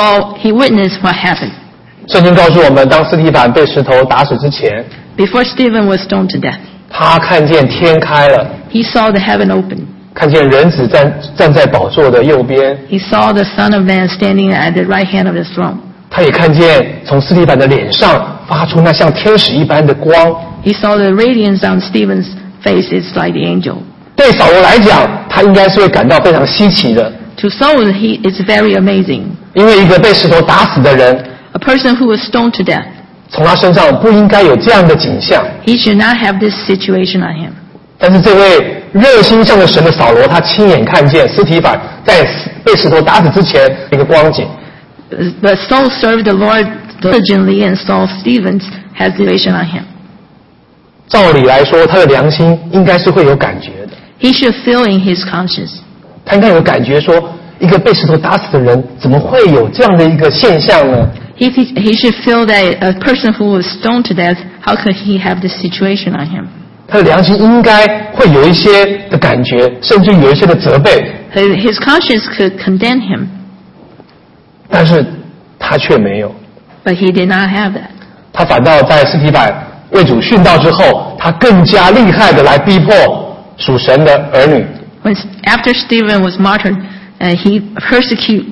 He witnessed what happened. 圣经告诉我们，当司提反被石头打死之前， Before Stephen was stoned to death, 他看见天开了， he saw the heaven open. 看见人子站在宝座的右边， He saw the Son of Man standing at the right hand of his throne. 他也看见从司提反的脸上发出那像天使一般的光。 He saw the radiance on Stephen's face is like the angel. 对扫罗来讲，他应该是会感到非常稀奇的， To Saul, it's very amazing. 因为一个被石头打死的人， A person who was stoned to death, 从他身上不应该有这样的景象。 he should not have this situation on him. 但是这位热心向着神的扫罗，他亲眼看见司提反在被石头打死之前一个光景。 But Saul served the Lord diligently and saw Stephen has the situation on him. 照理来说，他的良心应该是会有感觉的， He should feel in his conscience. 他应该有感觉说，一个被石头打死的人怎么会有这样的一个现象呢？ He should feel that a person who was stoned to death, how could he have this situation on him? 他的良心应该会有一些的感觉，甚至有一些的责备， His conscience could condemn him, 但是他却没有， but he did not have that. 他反倒在司提反为主殉道之后，他更加厉害的来逼迫属神的儿女。 After Stephen was martyred, he persecuted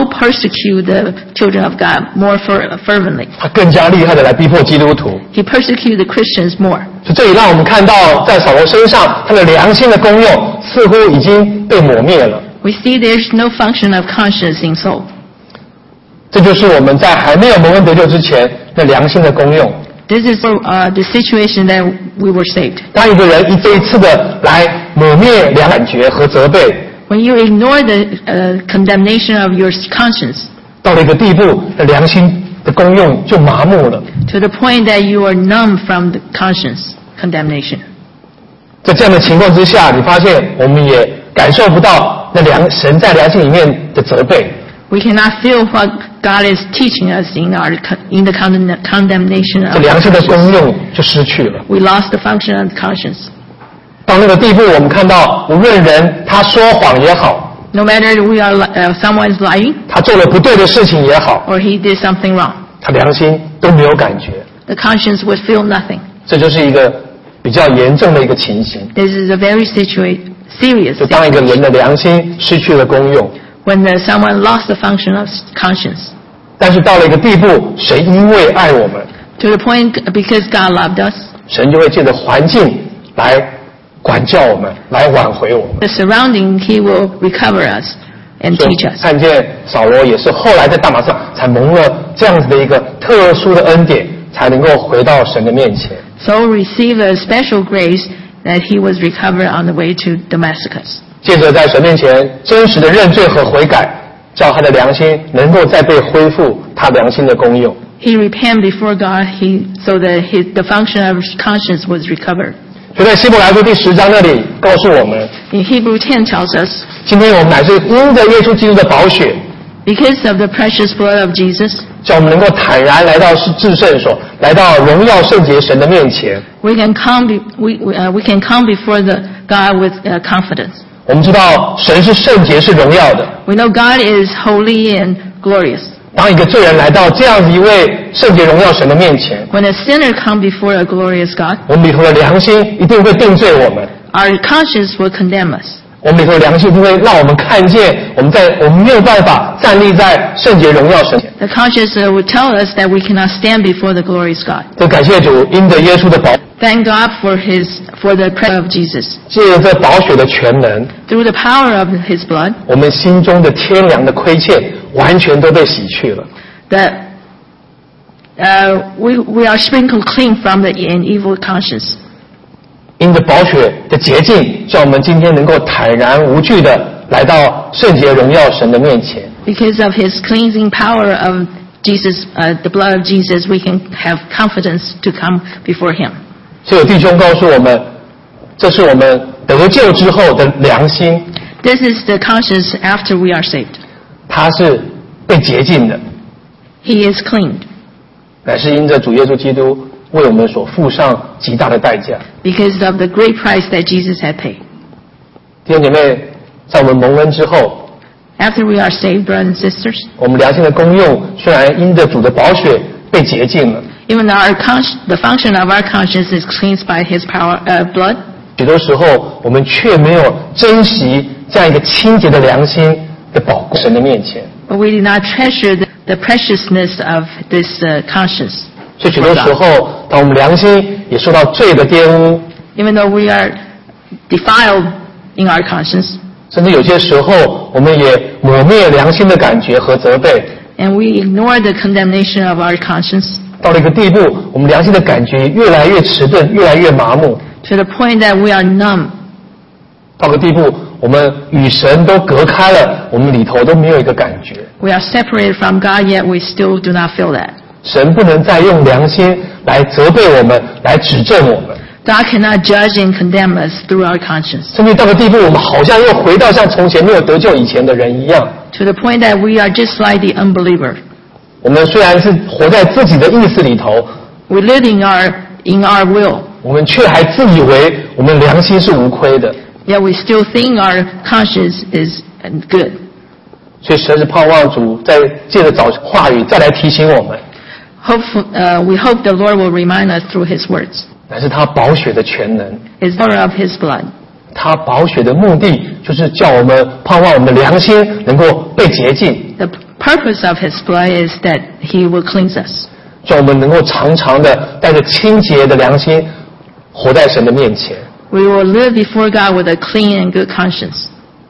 the children of God more fervently. 他更加厉害的来逼迫基督徒。 He persecuted the Christians more. 所以这里让我们看到，在扫罗身上，他的良心的功用似乎已经被抹灭了。 We see there's no function of conscience in soul. 这就是我们在还没有蒙恩得救之前的良心的功用。 This is the situation that we were saved. 当一个人一次一次的来抹灭良感觉和责备， When you ignore the condemnation of your conscience, 到了一个地步，良心的功用就麻木了。 to the point that you are numb from the conscience condemnation. 在这样的情况之下，你发现我们也感受不到那神在良心里面的责备。 We cannot feel what God is teaching us in the condemnation of 这良心的 conscience. 功用就失去了。 We lost the function of conscience. 到那个地步，我们看到无论人他说谎也好， No matter someone is lying 他做了不对的事情也好， or he did something wrong, 他良心都没有感觉。 the conscience would feel nothing. 这就是一个比较严重的一个情形。 This is a very serious 就当一个人 situation 的良心失去了功用， when someone lost the function of conscience. 但是到了一个地步，神因为爱我们， To the point, because God loved us, 神就会借着环境来管教我们，来挽回我们。 the surrounding, He will recover us and 所以 teach us. 看见扫罗也是后来在大马上才蒙了这样子的一个特殊的恩典，才能够回到神的面前。 So receive a special grace that he was recovered on the way to Damascus. 借着在神面前真实的认罪和悔改，叫他的良心能够再被恢复他良心的功用。 He repented before God, so that the function of his conscience was recovered. 所以在希伯来书第10章那里告诉我们， In Hebrew 10 tells us, 今天我们乃是因着耶稣基督的宝血， because of the precious blood of Jesus, 叫我们能够坦然来到至圣所，来到荣耀圣洁神的面前。 we can come before the God with confidence. 我们知道神是圣洁是荣耀的， We know God is holy and glorious. 当一个罪人来到这样子一位圣洁荣耀神的面前， When a sinner comes before a glorious God, 我们里头的良心一定会定罪我们， our conscience will condemn us. 我们里头的良心一定会让我们看见我们没有办法站立在圣洁荣耀神前。 The conscience will tell us that we cannot stand before the glorious God. 都感谢主，因着耶稣的宝， Thank God for the prayer of Jesus. 借着这宝血的全能， Through the power of His blood, 我们心中的天良的亏欠完全都被洗去了。 that we are sprinkled clean from an evil conscience. 因着宝血的洁净，叫我们今天能够坦然无惧的来到圣洁荣耀神的面前。 Because of His cleansing power of Jesus, the blood of Jesus, we can have confidence to come before Him. 所以有弟兄告诉我们，这是我们得救之后的良心， This is the conscience after we are saved. 它是被洁净的， He is cleaned 乃是因着主耶稣基督为我们所付上极大的代价。 because of the great price that Jesus had paid. 弟兄姐妹，在我们蒙恩之后， After we are saved, brothers and sisters, 我们良心的功用虽然因着主的宝血被洁净了， even though the function of our conscience is cleansed by His blood, 许多时候我们却没有珍惜这样一个清洁的良心的宝贵神的面前。 but we do not treasure the preciousness of this conscience. 所以许多时候，当我们良心也受到罪的玷污， Even though we are defiled in our conscience, 甚至有些时候我们也抹灭良心的感觉和责备， and we ignore the condemnation of our conscience, 到了一个地步，我们良心的感觉越来越迟钝，越来越麻木， to the point that we are numb, 到个地步，我们与神都隔开了，我们里头都没有一个感觉。 we are separated from God, yet we still do not feel that. 神不能再用良心来责备我们，来指正我们， God cannot judge and condemn us through our conscience, 甚至到个地步，我们好像又回到像从前没有得救以前的人一样。 to the point that we are just like the unbeliever. 我们虽然是活在自己的意识里头， We live in our will, 我们却还自以为我们良心是无亏的。 yet we still think our conscience is good. 所以实在是盼望主在借着早话语再来提醒我们， We hope the Lord will remind us through His words. 乃是他宝血的全能。 It's the power of His blood. 他宝血的目的就是叫我们盼望我们的良心能够被洁净， The purpose of His blood is that He will cleanse us, 叫我们能够常常的带着清洁的良心活在神的面前。 We will live before God with a clean and good conscience.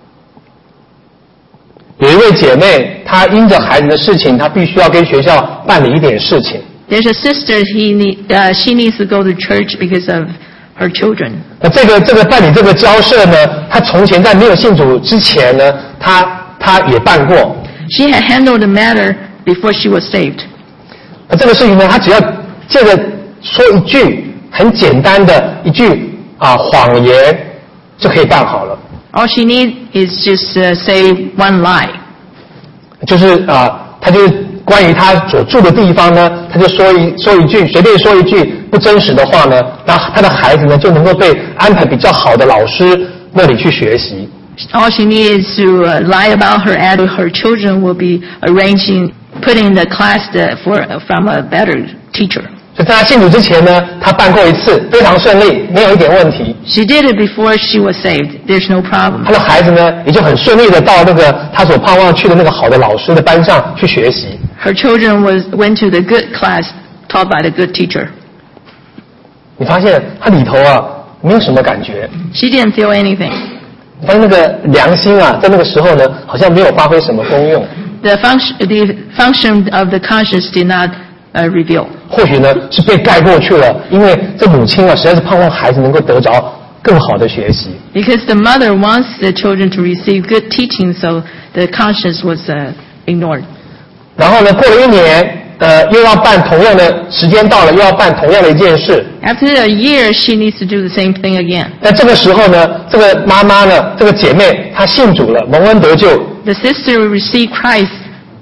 有一位姐妹，她因着孩子的事情，她必须要跟学校办理一点事情。 There's a sister, she needs to go to church because of her children. 那这个办理这个交涉呢，她从前在没有信主之前呢，她也办过。 She had handled the matter before she was saved. 那这个事情呢，她只要借着说一句很简单的一句谎言就可以办好了。 All she needs is just say one lie. 就是她就是关于她所住的地方呢，她就说一句随便说一句不真实的话呢，那她的孩子呢就能够被安排比较好的老师那里去学习。 All she needs is to lie about her attitude. Her children will be put in the class from a better teacher. 所以在她信主之前呢，她办过一次，非常顺利，没有一点问题。 She did it before she was saved. There's no problem. 她的孩子呢，也就很顺利的到那个她所盼望去的那个好的老师的班上去学习。 Her children went to the good class taught by the good teacher. 你发现她里头没有什么感觉。 She didn't feel anything. 你发现那个良心在那个时候呢，好像没有发挥什么功用。 The function of the conscience did not reveal. 或许呢是被盖过去了，因为这母亲实在是盼望孩子能够得着更好的学习。 Because the mother wants the children to receive good teaching, so the conscience was ignored. 然后呢，过了1年，又要办同样的时间到了，又要办同样的一件事。 After a year, she needs to do the same thing again. 那这个时候呢，这个妈妈呢，这个姐妹她信主了，蒙恩得救。 The sister received Christ.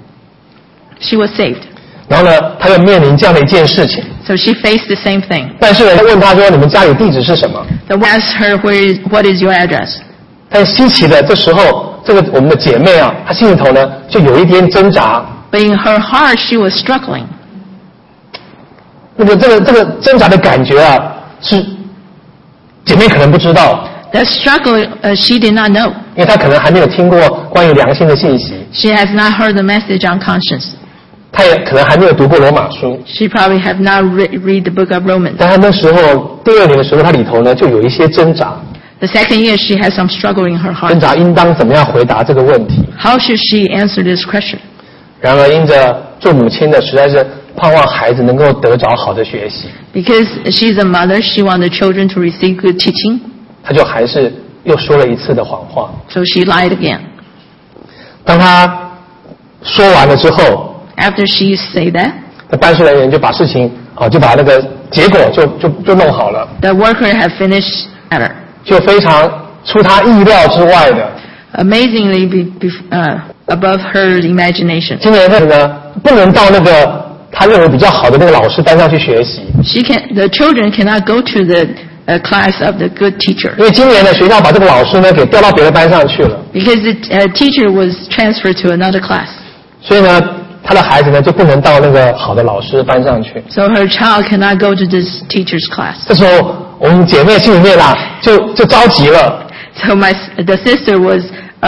She was saved. 然后呢，她又面临这样的一件事情。 So she faced the same thing. 但是呢，她问她说：“你们家里地址是什么？” The one asked her, "What is your address?" 但稀奇的，这时候这个我们的姐妹她心里头呢就有一点挣扎。 But in her heart, she was struggling. 这个挣扎的感觉是姐妹可能不知道。 The struggle, she did not know. 因为她可能还没有听过关于良心的信息。 She has not heard the message on conscience. 她也可能还没有读过罗马书。 She probably have not read the book of Romans. 但她那时候第2年的时候，她里头呢就有一些挣扎。 The second year, she has some struggle in her heart. 挣扎应当怎么样回答这个问题。 How should she answer this question? 然而因着做母亲的实在是盼望孩子能够得着好的学习。 Because she's a mother, she wants the children to receive good teaching. 她就还是又说了一次的谎话。 So she lied again. 当她说完了之后， After she said that, 那办事人员就把事情就把那个结果就弄好了。 the worker had finished matter. 就非常出她意料之外的。 Amazingly, above her imagination. 今年呢，不能到那个她认为比较好的那个老师班上去学习。 The children cannot go to the class of the good teacher. 因为今年的学校把这个老师呢给调到别的班上去了。 Because the teacher was transferred to another class. 所以呢，她的孩子呢就不能到那个好的老师班上去。 So her child cannot go to this teacher's class. 这时候我们姐妹心里面就着急了。 So the sister was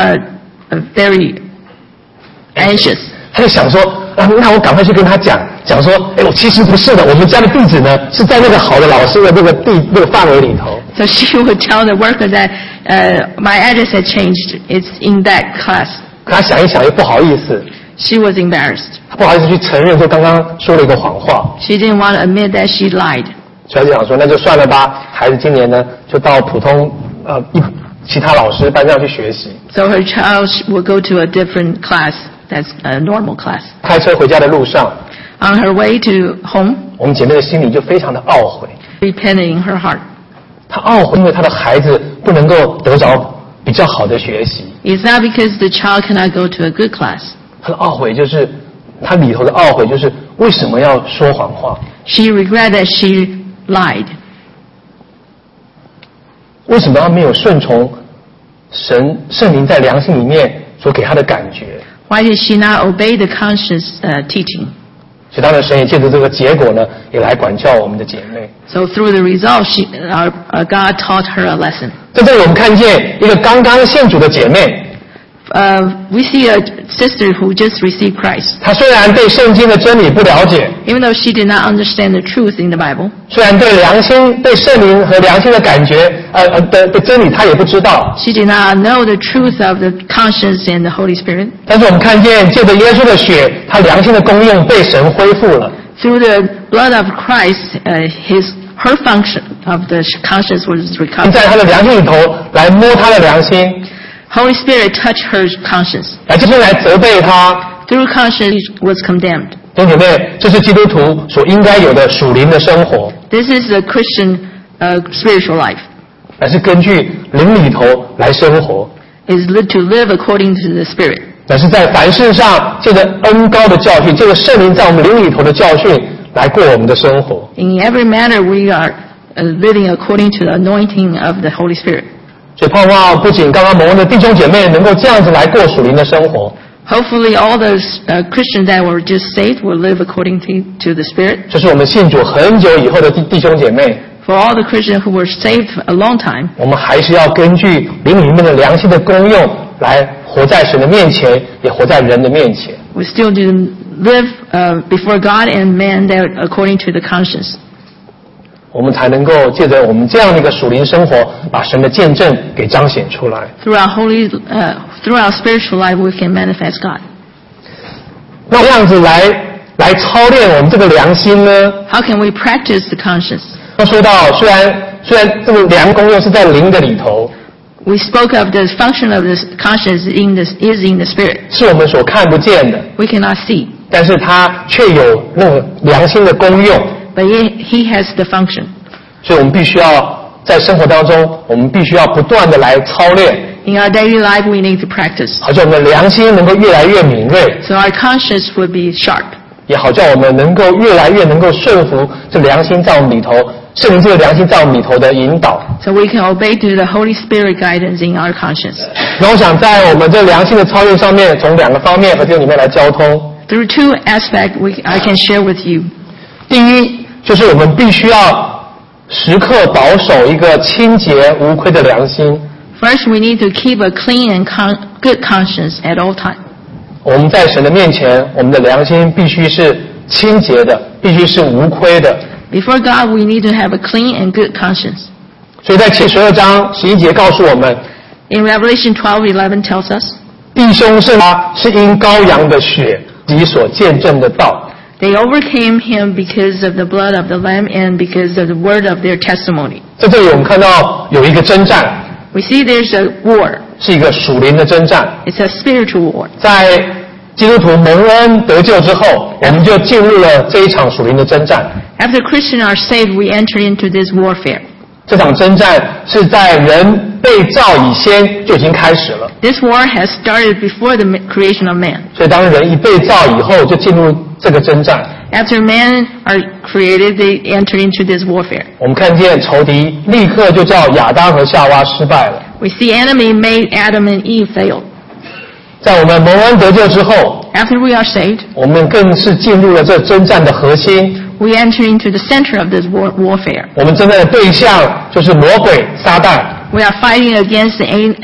very anxious. 她就想说，那我赶快去跟她讲说，我其实不是的，我们家的地址呢是在那个好的老师的那个范围里头。 So she would tell the worker that my address had changed. It's in that class. 可她想一想又不好意思。 She was embarrassed. 她不好意思去承认说刚刚说了一个谎话。 She didn't want to admit that she lied. 所以就想说那就算了吧，孩子今年呢就到普通其他老师班上去学习。 So her child will go to a different class. That's a normal class. 开车回家的路上 On her way to home, 我们姐妹的心里就非常的懊悔。 repented in her heart. 她懊悔因为她的孩子不能够得着比较好的学习。 It's not because the child cannot go to a good class. 她的懊悔就是她里头的懊悔就是为什么要说谎话。 She regretted that she lied. 为什么她没有顺从圣灵在良心里面所给她的感觉。 Why did she not obey the conscience teaching? 所以当然神也借着这个结果呢也来管教我们的姐妹。 So through the result, God taught her a lesson. 在这里我们看见一个刚刚信主的姐妹， we see a sister who just received Christ. 她虽然对圣经的真理不了解， Even though she did not understand the truth in the Bible, 虽然对良心、对圣灵和良心的感觉，的真理她也不知道， she did not know the truth of the conscience and the Holy Spirit. 但是我们看见，借着耶稣的血，她良心的功用被神恢复了。 Through the blood of Christ, her function of the conscience was recovered. 在她的良心里头来摸她的良心， Holy Spirit touched her conscience. 来这边来责备她。 Through conscience, she was condemned. 弟兄姐妹，这是基督徒所应该有的属灵的生活， This is the Christian spiritual life. 乃是根据灵里头来生活， Is to live according to the Spirit. 乃是在凡事上借着恩膏的教训，借着圣灵在我们灵里头的教训来过我们的生活。 In every matter, we are living according to the anointing of the Holy Spirit. 所以盼望不仅刚刚蒙恩的弟兄姐妹能够这样子来过属灵的生活， Hopefully, all those Christians that were just saved will live according to the Spirit. 这是我们信主很久以后的弟兄姐妹， For all the Christians who were saved for a long time, 我们还是要根据灵里面的良心的功用来活在神的面前，也活在人的面前。 we still do live before God and man that according to the conscience. 我们才能够借着我们这样的一个属灵生活，把神的见证给彰显出来。 Through our spiritual life, we can manifest God. 那这样子来操练我们这个良心呢？ How can we practice the conscience? 要说到，虽然这个良功用是在灵的里头， We spoke of the function of this conscience is in the Spirit. 是我们所看不见的， We cannot see, 但是它却有那个良心的功用， but He has the function. 所以我们必须要在生活当中，我们必须要不断的来操练， In our daily life, we need to practice, 好叫我们的良心能够越来越敏锐， so our conscience would be sharp. 也好叫我们能够越来越能够顺服这良心在我们里头，圣灵这个良心在我们里头的引导。 So we can obey to the Holy Spirit guidance in our conscience. 那我想在我们这良心的操练上面，从两个方面和弟兄姐妹来交通。 Through two aspects I can share with you. 第一，就是我们必须要时刻保守一个清洁无亏的良心。 First, we need to keep a clean and good conscience at all times. 我们在神的面前，我们的良心必须是清洁的，必须是无亏的。 Before God, we need to have a clean and good conscience. 所以在启12章11节告诉我们， In Revelation 12:11 tells us, 弟兄胜他是因羔羊的血及所见证的道。 they overcame him because of the blood of the Lamb and because of the word of their testimony. 在这里我们看到有一个征战， We see there's a war. 是一个属灵的征战。 It's a spiritual war. 在基督徒蒙恩得救之后，我们就进入了这一场属灵的征战。 After Christians are saved, we enter into this warfare. 这场征战是在人被造以前就已经开始了， This war has started before the creation of man. 所以当人一被造以后，就进入这个征战。 After man are created, they enter into this warfare. 我们看见仇敌立刻就叫亚当和夏娃失败了。 We see enemy made Adam and Eve fail. 在我们蒙恩得救之后， After we are saved, 我们更是进入了这征战的核心。 we enter into the center of this warfare. 我们征战的对象就是魔鬼撒旦。 We are fighting against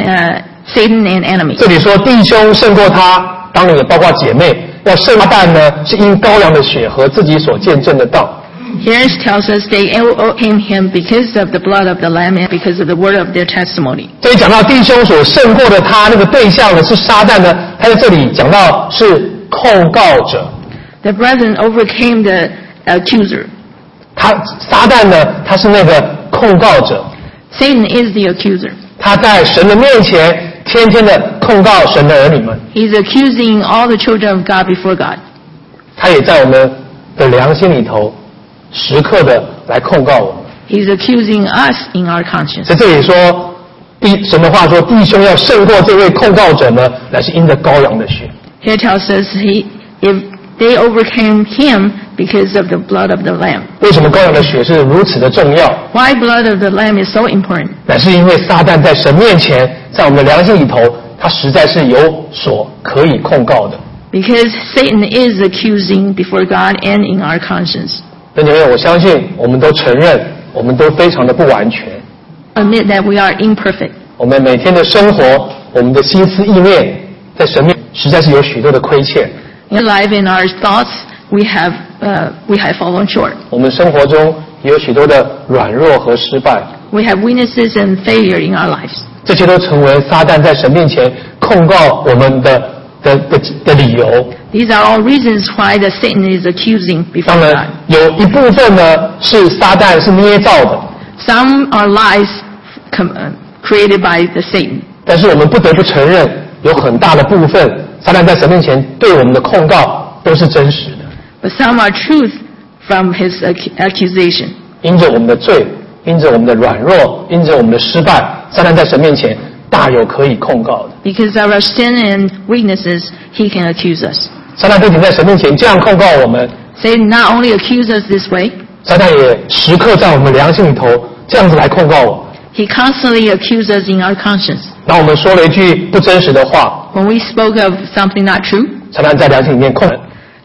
Satan and enemy. 这里说弟兄胜过他，当然也包括姐妹。要胜撒旦呢，是因羔羊的血和自己所见证的道。 Here it tells us they overcame him because of the blood of the Lamb and because of the word of their testimony. 这里讲到弟兄所胜过的他，那个对象呢是撒旦呢，他在这里讲到是控告者。 The brethren overcame the accuser. 撒旦呢，他是那个控告者， Satan is the accuser. 他在神的面前天天的控告神的儿女们， He's accusing all the children of God before God. 他也在我们的良心里头时刻的来控告我们。 He's accusing us in our conscience. 在这里说，神的话说，弟兄要胜过这位控告者呢，乃是因着羔羊的血。 Here it tells us if they overcame him because of the blood of the Lamb. 为什么羔羊的血是如此的重要？ Why blood of the Lamb is so important? 乃是因为撒旦在神面前，在我们的良心里头，他实在是有所可以控告的。 Because Satan is accusing before God and in our conscience. 因为我相信，我们都承认，我们都非常的不完全。 Admit that we are imperfect. 我们每天的生活，我们的心思意念， 在神面实在是有许多的亏欠。 In life, in our thoughts, we have fallen short. 我们生活中也有许多的软弱和失败， We have weaknesses and failure in our lives. 这些都成为撒旦在神面前控告我们的理由。 These are all reasons why the Satan is accusing before 当然 God. 有一部分呢是撒旦是捏造的， Some are lies created by the Satan. 但是我们不得不承认，有很大的部分撒旦在神面前对我们的控告都是真实的。 But some are truth from his accusation. 因着我们的罪，因着我们的软弱，因着我们的失败，撒旦在神面前大有可以控告的。 Because of our sin and weaknesses, he can accuse us. 撒旦不仅在神面前这样控告我们， Satan not only accuses us this way, 撒旦也时刻在我们良心里头这样子来控告我们。 he constantly accuses us in our conscience. 当我们说了一句不真实的话， When we spoke of something not true, 撒旦在良心里面控告，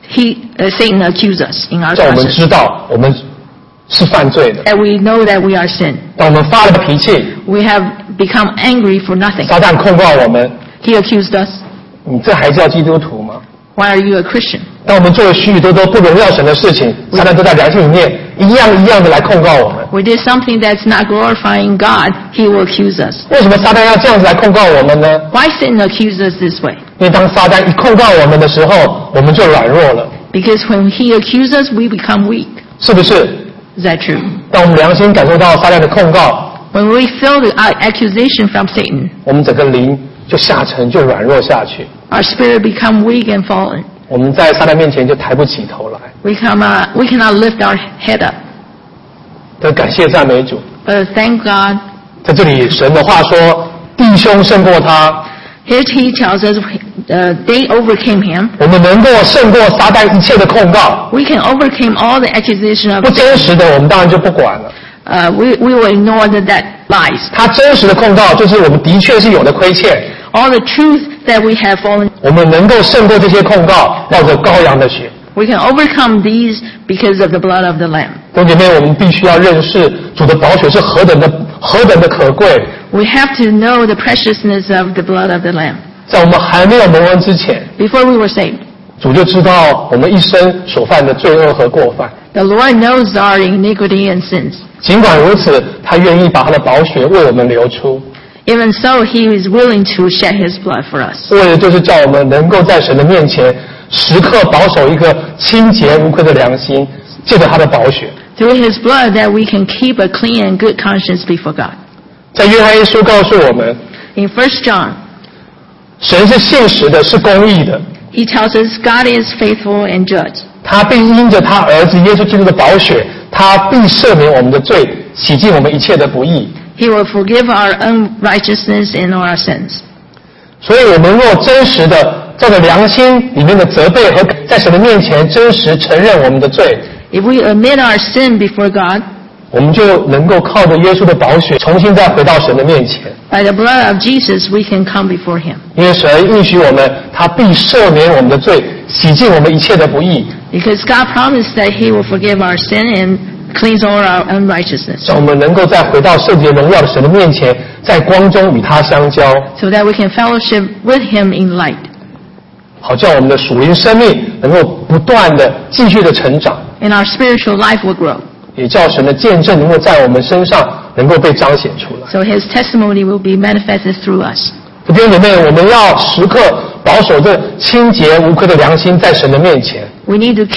Satan accuses us in our 叫我们 conscience. 知道我们是犯罪的。 That we know that we are sin. 当我们发了脾气， We have become angry for nothing. 撒旦控告我们， He accused us. 你这还叫基督徒吗？ Why are you a Christian? 当我们做了许许多多不荣耀神的事情，撒旦都在良心里面一样一样的来控告我们。 We did something that's not glorifying God, he will accuse us. 为什么撒旦要这样子来控告我们呢？ Why Satan accuses us this way? 因为当撒旦一控告我们的时候，我们就软弱了， Because when he accuses us, we become weak. 是不是？ Is that true? 当我们良心感受到撒旦的控告， When we feel the accusation from Satan, 我们整个灵就下沉，就软弱下去。 our spirit become weak and fallen. 我们在撒旦面前就抬不起头来。 We cannot lift our head up. 但感谢赞美主， But thank God, 在这里神的话说，弟兄胜过他， here he tells us they overcame him. 我们能够胜过撒旦一切的控告。 We can overcome all the accusation of 不真实的，我们当然就不管了。 we will ignore that lies. 他真实的控告就是我们的确是有的亏欠， All the truth that we have fallen, 我们能够胜过这些控告，靠着羔羊的血。 we can overcome these because of the blood of the Lamb. 弟兄姐妹，我们必须要认识主的宝血是何等的可贵。 We have to know the preciousness of the blood of the Lamb. 在我们还没有蒙恩之前， Before we were saved, 主就知道我们一生所犯的罪恶和过犯。 the Lord knows our iniquity and sins. 尽管如此，他愿意把他的宝血为我们流出， Even so, he is willing to shed his blood for us. 为的就是叫我们能够在神的面前时刻保守一个清洁无愧的良心，借着他的宝血。 Through his blood that we can keep a clean and good conscience before God. 在约翰一书告诉我们， In 1 John, 神是信实的，是公义的， he tells us God is faithful and just. 他必因着他儿子耶稣基督的宝血，他必赦免我们的罪，洗净我们一切的不义。 He will forgive our unrighteousness and our sins. 所以我们若真实的照着良心里面的责备和在神的面前真实承认我们的罪， If we admit our sin before God, 我们就能够靠着耶稣的宝血重新再回到神的面前。 by the blood of Jesus, we can come before him. 因为神应许我们，他必赦免我们的罪，洗净我们一切的不义， Because God promised that he will forgive our sin and cleanse all our unrighteousness. 让我们能够再回到圣洁荣耀的神的面前，在光中与他相交， So that we can fellowship with him in light. 好叫我们的属灵生命能够不断的继续的成长， And our spiritual life will grow. 也叫神的见证能够在我们身上能够被彰显出来。 So his testimony will be manifested through us. 弟兄姐妹，我们要时刻保守着清洁无愧的良心，在神的面前。 We need to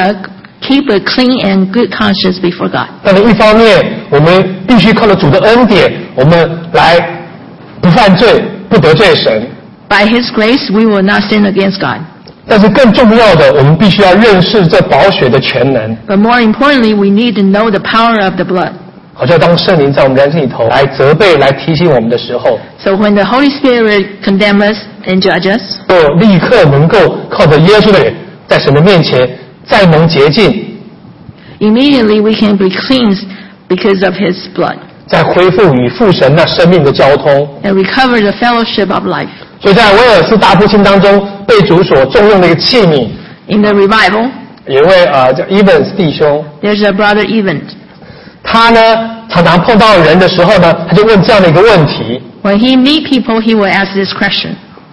keep a clean and good conscience before God. 但是一方面，我们必须靠着主的恩典，我们来不犯罪，不得罪神。 By his grace, we will not sin against God. 但是更重要的，我们必须要认识这宝血的全能， But more importantly, we need to know the power of the blood. 好叫当圣灵在我们良心里头来责备、来提醒我们的时候， So when the Holy Spirit condemns us and judges us, 就立刻能够靠着耶稣的脸，在神的面前再蒙洁净， immediately we can be cleansed because of his blood 再恢复与父神那生命的交通。 and recover the fellowship of life. 所以在威尔斯大复兴当中，被主所重用的一个器皿， In the revival, 有一位叫 Evans 弟兄， there's a brother Evans. 他呢常常碰到人的时候呢，他就问这样的一个问题： When he meet people, he will ask this question.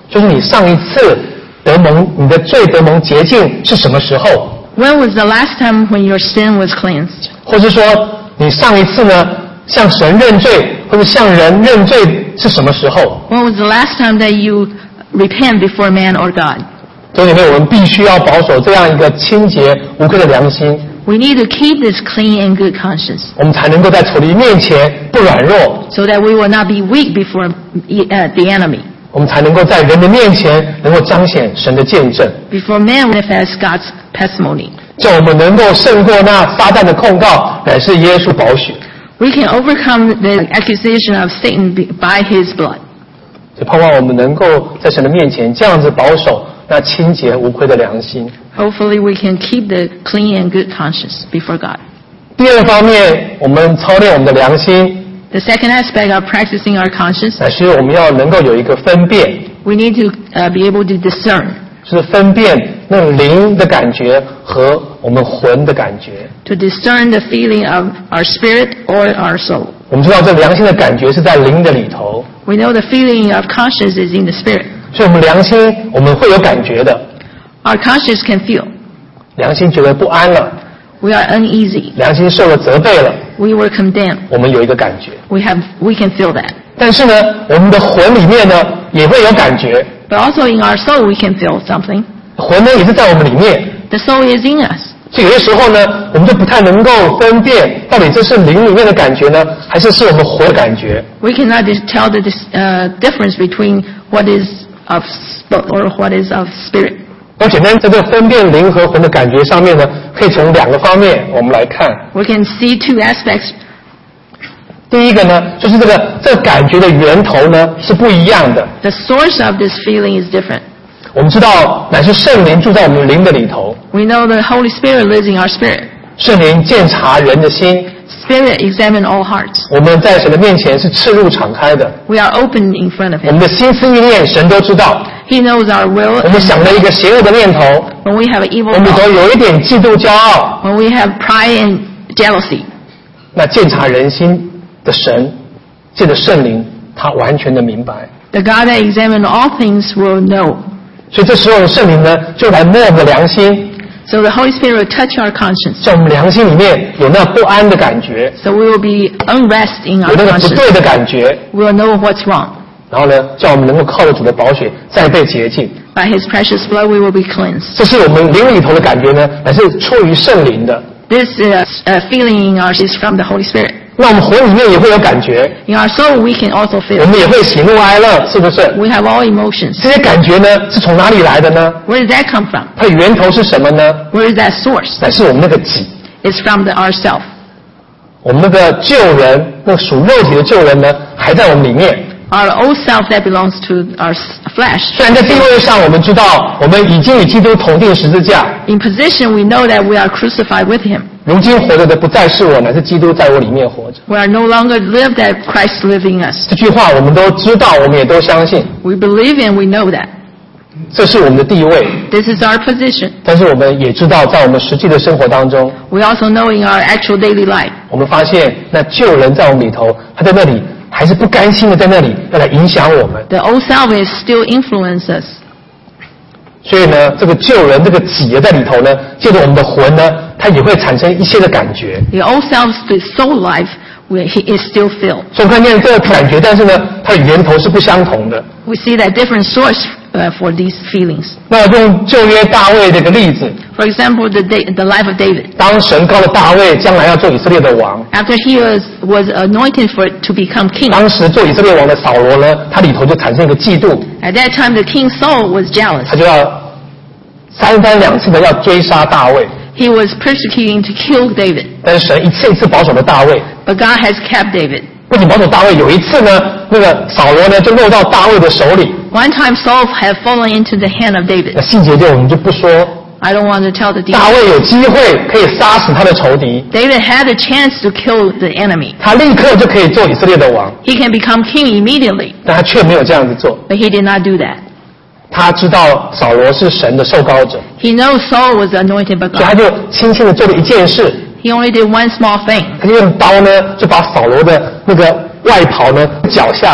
就是你上一次你的罪得蒙洁净是什么时候？ When was the last time when your sin was cleansed? 或是说你上一次呢向神认罪或者向人认罪是什么时候？ When was the last time that you repent before man or God? 所以我们必须要保守这样一个清洁无愧的良心， We need to keep this clean and good conscience 我们才能够在仇敌面前不软弱， so that we will not be weak before the enemy. 我们才能够在人的面前能够彰显神的见证， Before man manifests God's testimony. 叫我们能够胜过那撒旦的控告，乃是耶稣宝血。 We can overcome the accusation of Satan by his blood. 所以盼望我们能够在神的面前这样子保守那清洁无愧的良心。 Hopefully we can keep the clean and good conscience before God. 第二方面，我们操练我们的良心， The second aspect of practicing our conscience, 乃是我们要能够有一个分辨， we need to be able to discern, 就是分辨那种灵的感觉和我们魂的感觉。 to discern the feeling of our spirit or our soul. 我们知道这良心的感觉是在灵的里头， We know the feeling of conscience is in the spirit. 所以我们良心我们会有感觉的。 Our conscience can feel. 良心觉得不安了， We are uneasy. 良心受了责备了， We were condemned. 我们有一个感觉。 We can feel that. 但是呢，我们的魂里面呢也会有感觉， But also in our soul we can feel something. 魂呢也是在我们里面。 The soul is in us. 所以有的时候呢，我们就不太能够分辨到底这是灵里面的感觉呢，还是我们魂的感觉。 We cannot tell the difference between what is of soul or what is of spirit. 而简单在这分辨灵和魂的感觉上面呢，可以从两个方面我们来看。 We can see two aspects. 第一个呢，就是这个感觉的源头呢是不一样的。 The source of this feeling is different. 我们知道乃是圣灵住在我们灵的里头， We know the Holy Spirit lives in our spirit. 圣灵鉴察人的心， Spirit examine all hearts. 我们在神的面前是赤露敞开的， We are open in front of 我们 Him. 的心思意念神都知道。 He knows our will. 我们想了一个邪恶的念头， When we have an evil 我们里头 thought, 有一点嫉妒骄傲， when we have pride and jealousy, 那鉴察人心的神，借着圣灵，他完全的明白。 the God that examines all things will know. 所以这时候圣灵呢，就来摸我们的良心， So the Holy Spirit will touch our conscience. 在我们良心里面有那不安的感觉， So we will be unrest in 有 our 那个不 conscience. 对的感觉， We will know what's wrong. 然后呢，叫我们能够靠着主的宝血再被洁净。 By His precious blood we will be cleansed. 这是我们灵里头的感觉呢，乃是出于圣灵的。 This feeling in ours is from the Holy Spirit. 那我们魂里面也会有感觉， In our soul we can also 我 feel. 们也会喜怒哀乐，是不是？ We have all emotions. 这些感觉呢，是从哪里来的呢？ Where does that come from? 它的源头是什么呢？ Where is that source? 乃是我们那个己， It's from ourself. 我们那个旧人，那个属肉体的旧人呢，还在我们里面。 Our old self that belongs to our flesh. 虽然在地位上，我们知道我们已经与基督同定十字架， In position we know that we are crucified with Him. 如今活着的不再是我，乃是基督在我里面活着。 We are no longer live that Christ live in us. 这句话我们都知道，我们也都相信， We believe and we know that. 这是我们的地位。 This is our position. 但是我们也知道，在我们实际的生活当中， We also know in our actual daily life. 我们发现那旧人在我们里头，他在那里还是不甘心的在那里要来影响我们。 The old self is still influence us. 所以呢，这个旧人这个己在里头呢，借着我们的魂呢，它也会产生一些的感觉。 The old self's soul life he is still filled. 所以我们看见这个感觉，但是呢，它的源头是不相同的。 We see that different source for these feelings. 那用旧约大卫这个例子， For example, the life of David. 当神膏了大卫将来要做以色列的王， After he was anointed to become king, 当时做以色列王的扫罗呢，他里头就产生一个嫉妒， at that time the king Saul was jealous. 他就要三番两次的要追杀大卫。 He was persecuting to kill David. 但是神一次一次保守了大卫， But God has kept David. 不仅保守大卫，有一次呢，那个扫罗呢就落到大卫的手里。 One time Saul had fallen into the hand of David. 那细节我们就不说。 I don't want to tell the 大 details. 卫有机会可以杀死他的仇敌， David had a chance to kill the enemy. 他立刻就可以做以色列的王， He can become king immediately. 但他却没有这样子做。 But he did not do that. 他知道扫罗是神的受膏者， He knows Saul was anointed by 所以他 God. 就轻轻的做了一件事， He only did one small thing. 他就用刀呢就把扫罗的那个外袍呢绞下来， He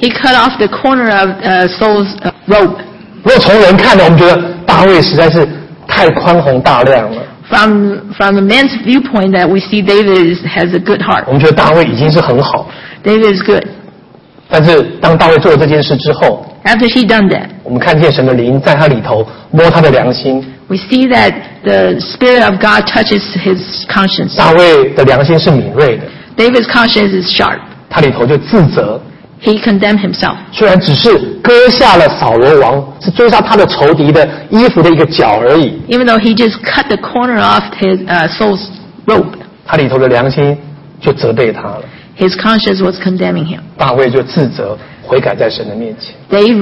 He cut off the corner of Saul's robe. 如果从人看呢，我们觉得大卫实在是太宽宏大量了。 From the man's viewpoint, that we see David has a good heart. 我们觉得大卫已经是很好， David is good. 但是当大卫做了这件事之后， After he done that, 我们看见神的灵在他里头摸他的良心。 we see that the Spirit of God touches his conscience. 大卫的良心是敏锐的， David's conscience is sharp. 他里头就自责。 He condemned himself. 虽然只是割下了扫罗王是追杀他的仇敌的衣服的一个角而已， Even though he just cut the corner off his Saul's robe, 他里头的良心就责备他了。 his conscience was condemning him. 大卫就自责悔改在神的面前。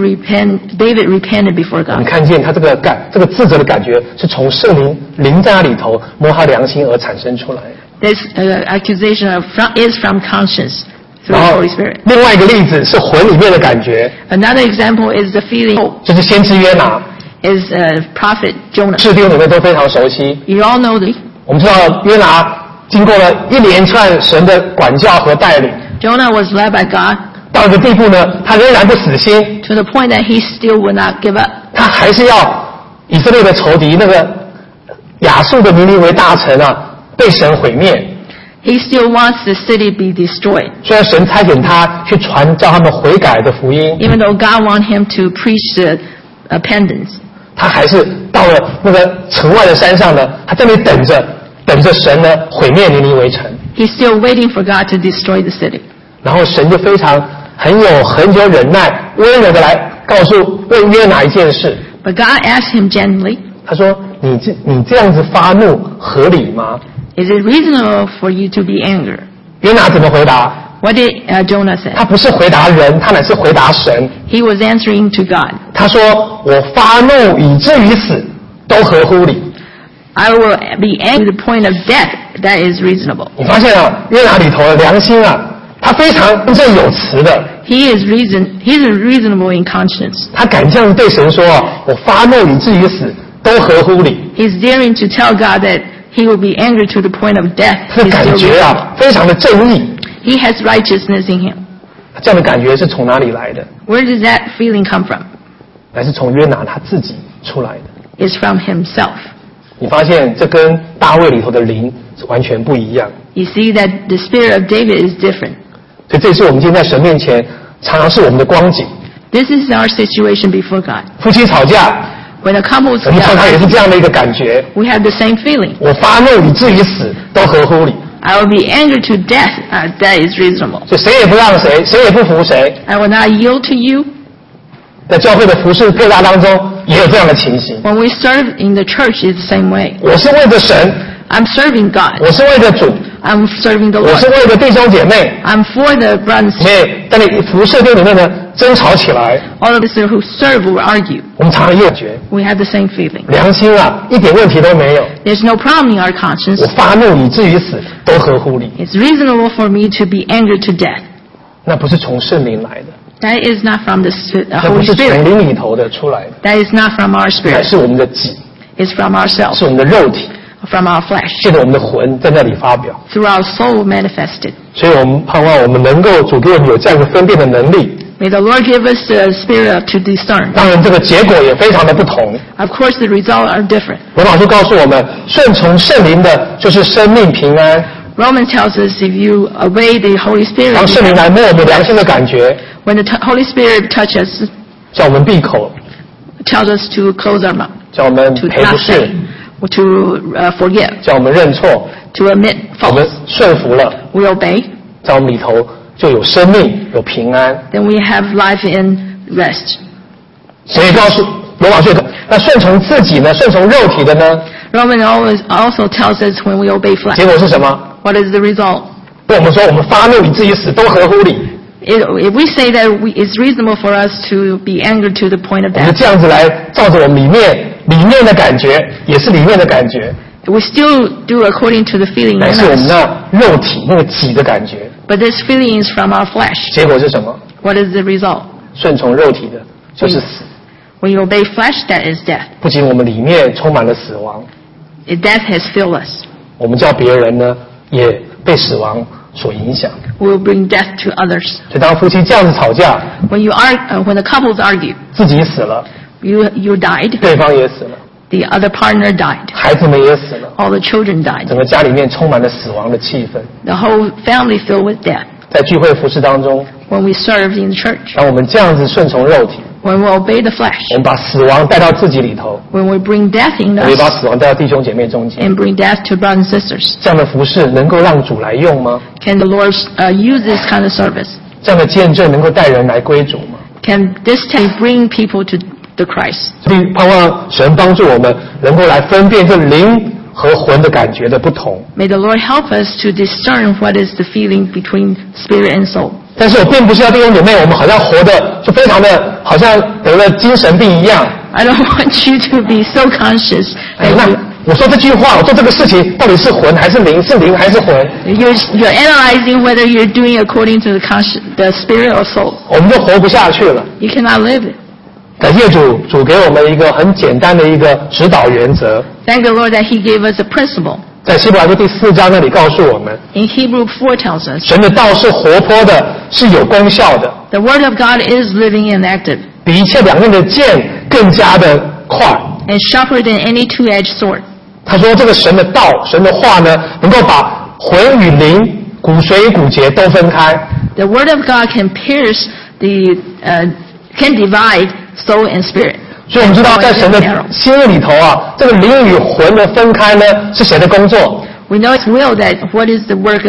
David repented before 我们 God. 看见他这个自责的感觉是从圣灵在他里头摸他良心而产生出来的。 This accusation is from conscience through 然 the 后 Holy Spirit. 另外一个例子是魂里面的感觉， Another example is the feeling 就是先知约拿， is prophet Jonah. 士兵里面都非常熟悉。 You all know this. 我们知道约拿经过了一连串神的管教和带领， Jonah was led by God 到一个地步呢，他仍然不死心， to the point that he still would not give up. 他还是要以色列的仇敌那个亚述的尼尼微大城啊被神毁灭。 He still wants the city be destroyed. 虽然神差遣他去传叫他们悔改的福音， Even though God wants him to preach the repentance, 他还是到了那个城外的山上呢，他在那里等着神呢毁灭尼尼微城。 he's still waiting for God to destroy the city. 然后神就很有忍耐，温柔的来问约拿一件事。 But God asked him gently, 他说：“你这样子发怒合理吗 is it reasonable for you to be angry?" 约拿怎么回答？ What did Jonah say? 他不是回答人，他乃是回答神。 He was answering to God. 他说：“我发怒以至于死，都合乎理。” I will be angry to the point of death. That is reasonable. 你发现啊，约拿里头的良心啊，他非常振振有词的， He is reasonable in conscience. 他敢这样对神说啊：“我发怒以至于死，都合乎理。” He's daring to tell God that he will be angry to the point of death. 这 He's 感 still 觉 reasonable. 啊，非常的正义。 He has righteousness in him. 这样的感觉是从哪里来的？ Where does that feeling come from? 乃是从约拿他自己出来的。 It's from himself. 你发现这跟大卫里头的灵是完全不一样。 You see that the spirit of David is different. 所以这是我们今天在神面前常常是我们的光景。 This is our situation before God. 夫妻吵架， When a couple is 我们常常也是 together, 这样的一个感觉。 we have the same feeling. 我发怒以至于死，都合乎理。 I will be angry to death. That is reasonable. 所以谁也不让谁，谁也不服谁。 I will not yield to you. 在教会的服事配搭当中，也有这样的情形。 When we serve in the church, it's the same way. 我是为着神， I'm serving God. 我是为着主， I'm serving the 我是 Lord. 为着弟兄姐妹。 I'm for the brothers. 没在你服事队里面呢争吵起来， All of us who serve will argue. 我们常常又觉 We have the same feeling. 良心啊一点问题都没有。 There's no problem in our conscience. 我发怒以至于死，都合乎理。 It's reasonable for me to be angry to death. 那不是从圣灵来的， That is not from the 那不 Holy 是从 Spirit. 灵里头的出来的， That is not from our 乃 spirit. 是我们的己， It's from ourselves, 是我们的肉体， from our flesh, 借着我们的魂在那里发表。 through our soul manifested. 所以我们盼望我们能够主给我们有这样一个分辨的能力。 May the Lord give us the spirit to discern. 当然，这个结果也非常的不同。 Of course, the results are different. 罗马书告诉我们，顺从圣灵的就是生命平安。 Romans tells us if you obey the Holy Spirit, 当圣灵来摸我们良心的感觉， when the Holy Spirit touches us, 叫我们闭口， tells us to close our mouth, 叫我们 to 赔不 not 是 say,，to forgive, 叫我们认错， to admit 我们 faults. 顺服了， We obey, 在我们里头就有生命，有平安。 then we have life in rest. 所以告诉罗马书，那顺从自己呢？顺从肉体的呢？ Romans also tells us when we obey 结 flesh. 果是什么？ What is the result? 跟我们说，我们发怒以至于死，都合乎理。 If we say that it's reasonable for us to be angry to the point of 我们 death, 这样子来照着我们里面的感觉，也是里面的感觉， we still do according to the feeling 乃 in 是我们 us. 那肉体那个己的感觉。 But this feeling is from our flesh. 结果是什么？ What is the result? 顺从肉体的就是死。 When you obey flesh, that is death. 不仅我们里面充满了死亡， Death has filled us. 我们叫别人呢也被死亡所影响。 will bring death to others. 所以当夫妻这样子吵架， When the couples argue, 自己死了， you died, 对方也死了， the other partner died, 孩子们也死了， all the children died, 整个家里面充满了死亡的气氛。 the whole family filled with death. 在聚会服事当中， When we serve in the church, 当我们这样子顺从肉体， when we obey the 我 flesh, 们把死亡带到自己里头， when we bring death in 我们也把 us 死亡带到弟兄姐妹中间。 and bring death to brothers and sisters, 这样的服事能够让主来用吗？ can the Lord use this kind of service? 这样的见证能够带人来归主吗？ Can this time bring people to the Christ? 所以盼望神帮助我们能够来分辨这灵和魂的感觉的不同。 May the Lord help us to discern what is the feeling between spirit and soul. 但是我并不是要弟兄姐妹，我们好像活的就非常的，好像得了精神病一样。 I don't want you to be so conscious 那 that 我说这句话，我做这个事情，到底是魂还是灵？是灵还是魂？ you're analyzing whether you're doing according to the spirit or soul. 我们就活不下去了。 You cannot live it. 感谢主，主给我们一个很简单的一个指导原则， Thank the Lord that He gave us a principle. 在希伯来书第4章那里告诉我们， In Hebrew 4 tells us, 神的道是活泼的，是有功效的， the Word of God is living and active, 比一切两刃的剑更加的快。 and sharper than any two-edged sword. 他说这个神的道，神的话呢，能够把魂与灵、骨髓与骨节都分开。 The Word of God can pierce can divide soul and spirit. 所以我们知道在神的心意里头啊，这个灵与魂的分开呢，是谁的工作？ We know it's will that what is the work?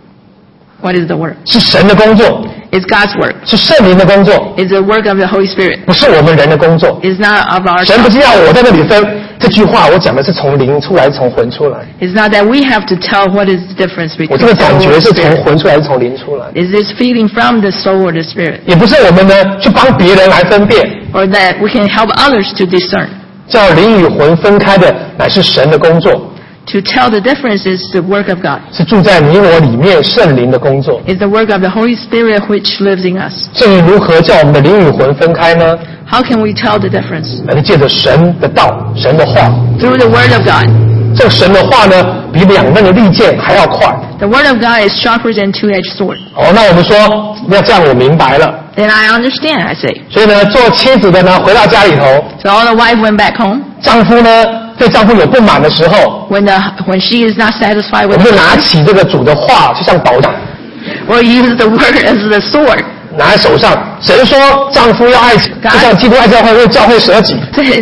是神的工作， It's God's work. 是圣灵的工作， It's the work of the Holy Spirit. 不是我们人的工作。 It's not of our 神不 self. 是要我在那里分这句话，我讲的是从灵出来，从魂出来。 It's not that we have to tell what is the difference 我 between 这个 soul 感觉 and 是从 spirit. 魂出来，还是从灵出来？ Is this feeling from the soul or the spirit? 也不是我们呢去帮别人来分辨， Or that we can help others to discern. 叫灵与魂分开的乃是神的工作， To tell the difference is the work of God. 是住在你我里面圣灵的工作。 It's the work of the Holy Spirit which lives in us. 圣灵如何叫我们的灵与魂分开呢？ How can we tell the difference? 那就借着神的道、神的话。 Through the Word of God. 这个神的话呢，比两刃的利剑还要快。 The Word of God is sharper than two-edged sword. 那我们说，那这样我明白了。 Then I understand, I say. 所以呢，做妻子的呢，回到家里头， So all the wife went back home. 丈夫呢对丈夫有不满的时候， When she is not satisfied 我 with 们就 the 拿 Word, 起这个主的话，就像宝藏， or use the Word as the sword. 拿在手上。神说，丈夫要爱妻，就像基督爱教会，为教会舍己。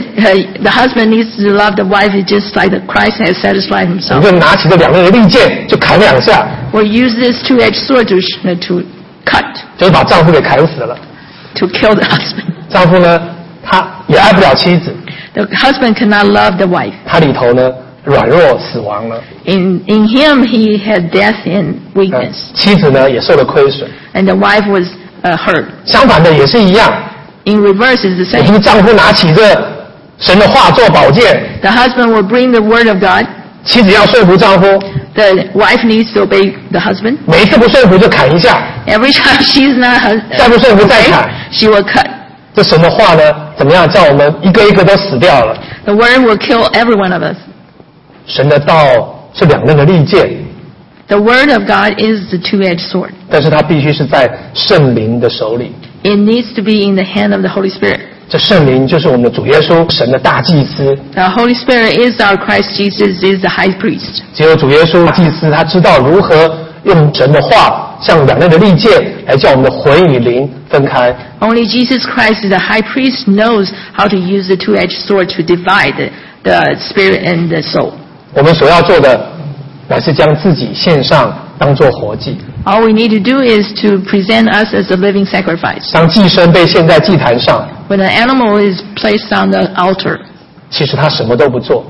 The husband needs to love the wife just like Christ has satisfied 我 himself. 们就拿起这两刃的利剑，就砍2下， Or use this two-edged sword to cut, 就是把丈夫给砍死了。 to kill the husband. 丈夫呢，他也爱不了妻子， The husband cannot love the wife. 他里头呢软弱死亡了。 In him, he had death and weakness, 妻子呢也受了亏损。 and the wife was hurt. 相反的也是一样， In reverse, is the 我 same. 们丈夫拿起这神的话做宝剑， The husband will bring the word of God. 妻子要说服丈夫， The wife needs to obey the husband. 每一次不说服就砍1下， Every time she's not 再不说服再砍。 she will cut. 这神的话呢，怎么样叫我们一个一个都死掉了？ The word will kill every one of us. 神的道是两刃的利剑， The word of God is the two-edged sword. 但是它必须是在圣灵的手里。 It needs to be in the hand of the Holy Spirit. 这圣灵就是我们的主耶稣，神的大祭司。 The Holy Spirit is our Christ Jesus, is the high priest. 只有主耶稣祭司，他知道如何用神的话，像两刃的利剑，来叫我们的魂与灵分开。 Only Jesus Christ, the high priest, knows how to use the two-edged sword to divide the spirit and the soul. 我们所要做的，乃是将自己献上，当作活祭。 All we need to do is to present us as a living sacrifice. 当祭牲被献在祭坛上， When an animal is placed on the altar, 其实他什么都不做，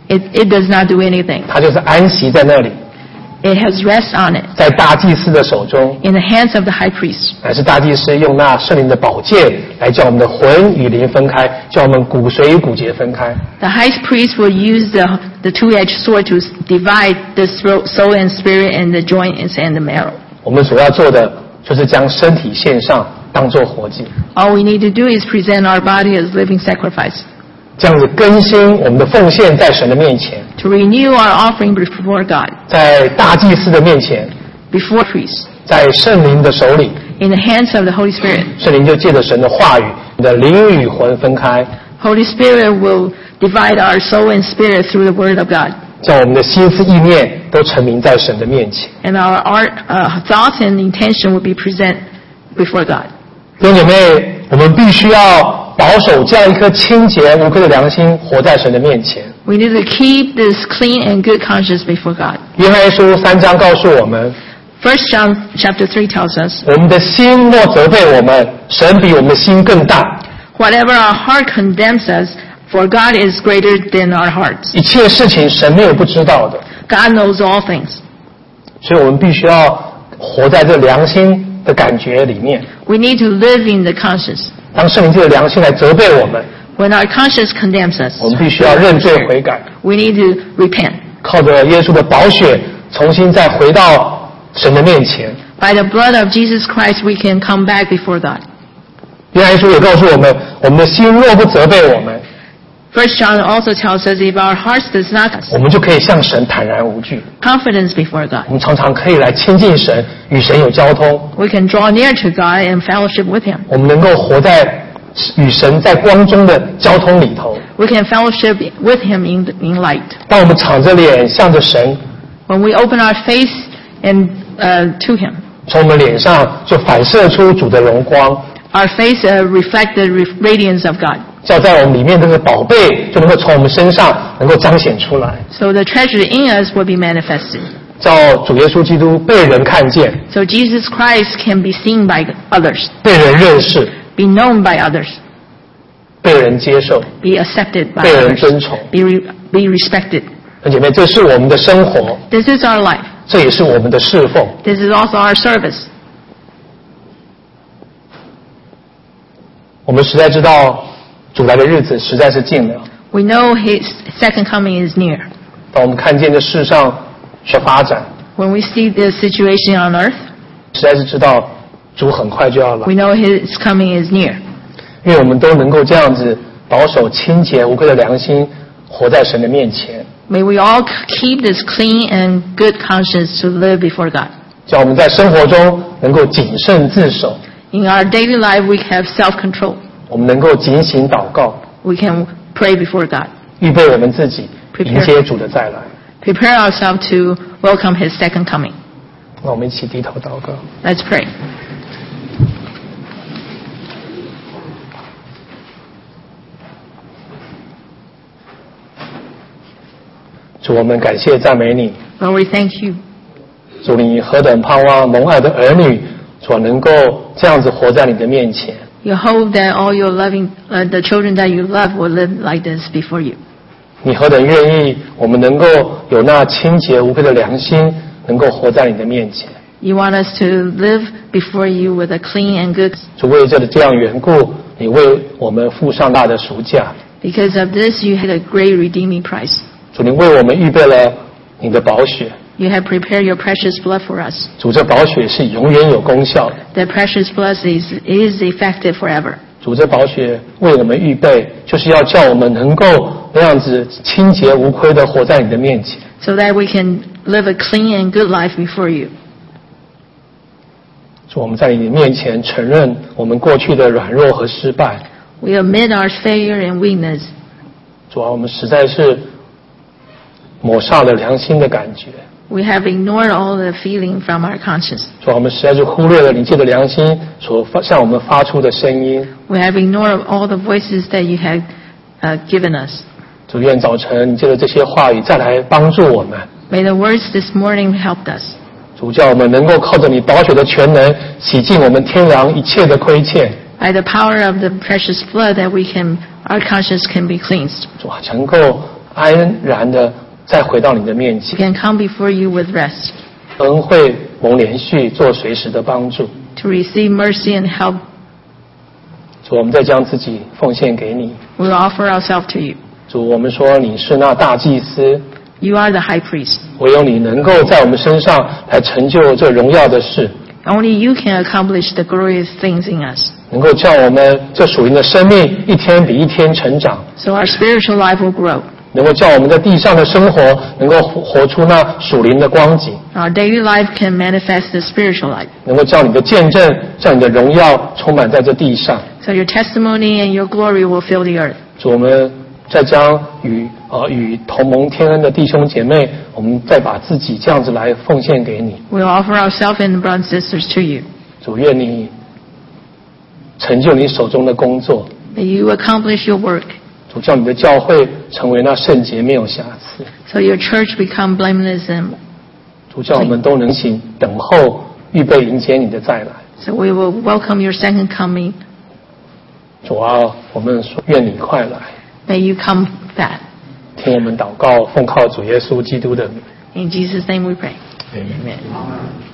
it does not do anything. 他就是安息在那里， It has rest on it, 在大祭司的手中， in the hands of the high priest. 乃是大祭司用那圣灵的宝剑来叫我们的魂与灵分开，叫我们骨髓与骨节分开。 The high priest will use the two-edged sword to divide the soul and spirit and the joints and the marrow. 我们所要做的，就是将身体献上，当作活祭， All we need to do is present our body as living sacrifice, 这样子更新我们的奉献在神的面前， to renew our offering before God, 在大祭司的面前， before priests, 在圣灵的手里， in the hands of the Holy Spirit. 圣灵就借着神的话语，你的灵与魂分开， Holy Spirit will divide our soul and spirit through the Word of God. 叫我们的心思意念都陈明在神的面前。 And our thoughts and intention will be present before God. 弟兄姐妹，我们必须要保守这样一颗清洁无愧的良心，活在神的面前。 We need to keep this clean and good conscience before God. 约翰一书3章告诉我们， 1 John chapter 3 tells us, 我们的心若责备我们，神比我们的心更大。 whatever our heart condemns us, for God is greater than our hearts. 一切事情神没有不知道的， God knows all things. 所以我们必须要活在这良心的感觉里面。 We need to live in the conscience. 当圣灵借着良心来责备我们， When our conscience condemns us, 我们必须要认罪悔改， we need to repent. 靠着耶稣的宝血，重新再回到神的面前。 By the blood of Jesus Christ, we can come back before God. 约翰一书也告诉我们，我们的心若不责备我们， 1 John also tells us if our hearts does not 我们就可以向神坦然无惧。 confidence before God, 我们常常可以来亲近神，与神有交通。 we can draw near to God and fellowship with Him. 我们能够活在与神在光中的交通里头。 We can fellowship with Him in light. 当我们敞着脸向着神， When we open our face and to Him, 从我们脸上就反射出主的荣光， our face reflect the radiance of God. 叫在我们里面这个宝贝就能够从我们身上能够彰显出来， So the treasure in us will be manifested. 叫主耶稣基督被人看见， So Jesus Christ can be seen by others, 被人认识， be known by others, 被人接受， be accepted by 被人 others, 尊崇。 be respected. 弟兄姐妹，这是我们的生活， This is our life. 这也是我们的侍奉。 This is also our service. 我们实在知道主来的日子实在是近了。 We know His second coming is near. 当我们看见这世上的发展， When we see the situation on earth, 实在是知道主很快就要来。 we know His coming is near. 因为我们都能够这样子保守清洁无愧的良心，活在神的面前， May we all keep this clean and good conscience to live before God. 叫我们在生活中能够谨慎自守， In our daily life, we have self-control. 我们能够警醒祷告， We can pray before God. 预备我们自己迎接主的再来。 Prepare ourselves to welcome His second coming. 那我们一起低头祷告。 Let's pray. 主，我们感谢赞美你， Lord, we thank you. 主，你何等盼望蒙爱的儿女，主能够这样子活在你的面前。 You hope that all your loving, the children that you love will live like this before you. 你何等愿意我们能够有那清洁无愧的良心，能够活在你的面前。 You want us to live before you with a clean and good. 主，为这样缘故，你为我们付上大的赎价。 Because of this, you had a great redeeming price. 主，你为我们预备了你的宝血。 You have prepared your precious blood for us. 主，这宝血是永远有功效的。 The precious blood is effective forever. 主，这宝血为我们预备，就是要叫我们能够那样子清洁无愧的活在你的面前。 So that we can live a clean and good life before you. 主，我们在你的面前承认我们过去的软弱和失败。 We admit our failure and weakness. 主啊，我们实在是抹煞了良心的感觉。 We have ignored all the feeling from our conscience. 主啊，我们实在是忽略了你借着良心所向我们发出的声音。 We have ignored all the voices that you have given us. 主，愿早晨你借着这些话语再来帮助我们。 May the words this morning help us. 主，叫我们能够靠着你宝血的全能，洗净我们天然一切的亏欠。 By the power of the precious blood that our conscience can be cleansed. 主啊，能够安然的再回到你的面 We 前， can come before you with rest. 恩惠蒙连续，做随时的帮助。 To receive mercy and help, 主，我们再将自己奉献给你。 we will offer ourselves to you. 主，我们说你是那大祭司， You are the high priest. 唯有你能够在我们身上来成就这荣耀的事， Only you can accomplish the glorious things in us. 能够叫我们这属灵的生命一天比一天成长， So our spiritual life will grow. 能够叫我们在地上的生活能够活出那属灵的光景， Our daily life can manifest the spiritual life. 能够叫你的见证，叫你的荣耀充满在这地上。 So your testimony and your glory will fill the earth. 主，我们再将与同盟天恩的弟兄姐妹，我们再把自己这样子来奉献给你。 We'll offer ourselves and brothers and sisters to you. 主，愿你成就你手中的工作。 May you accomplish your work. 主，叫你的教会成为那圣洁没有瑕疵。 So your church become blameless and 主，叫我们都能行等候预备迎接你的再来。 so we will welcome your second coming. 主啊，我们说愿你快来， May you come fast. 听我们祷告，奉靠主耶稣基督的名。 In Jesus' name we pray. Amen. Amen.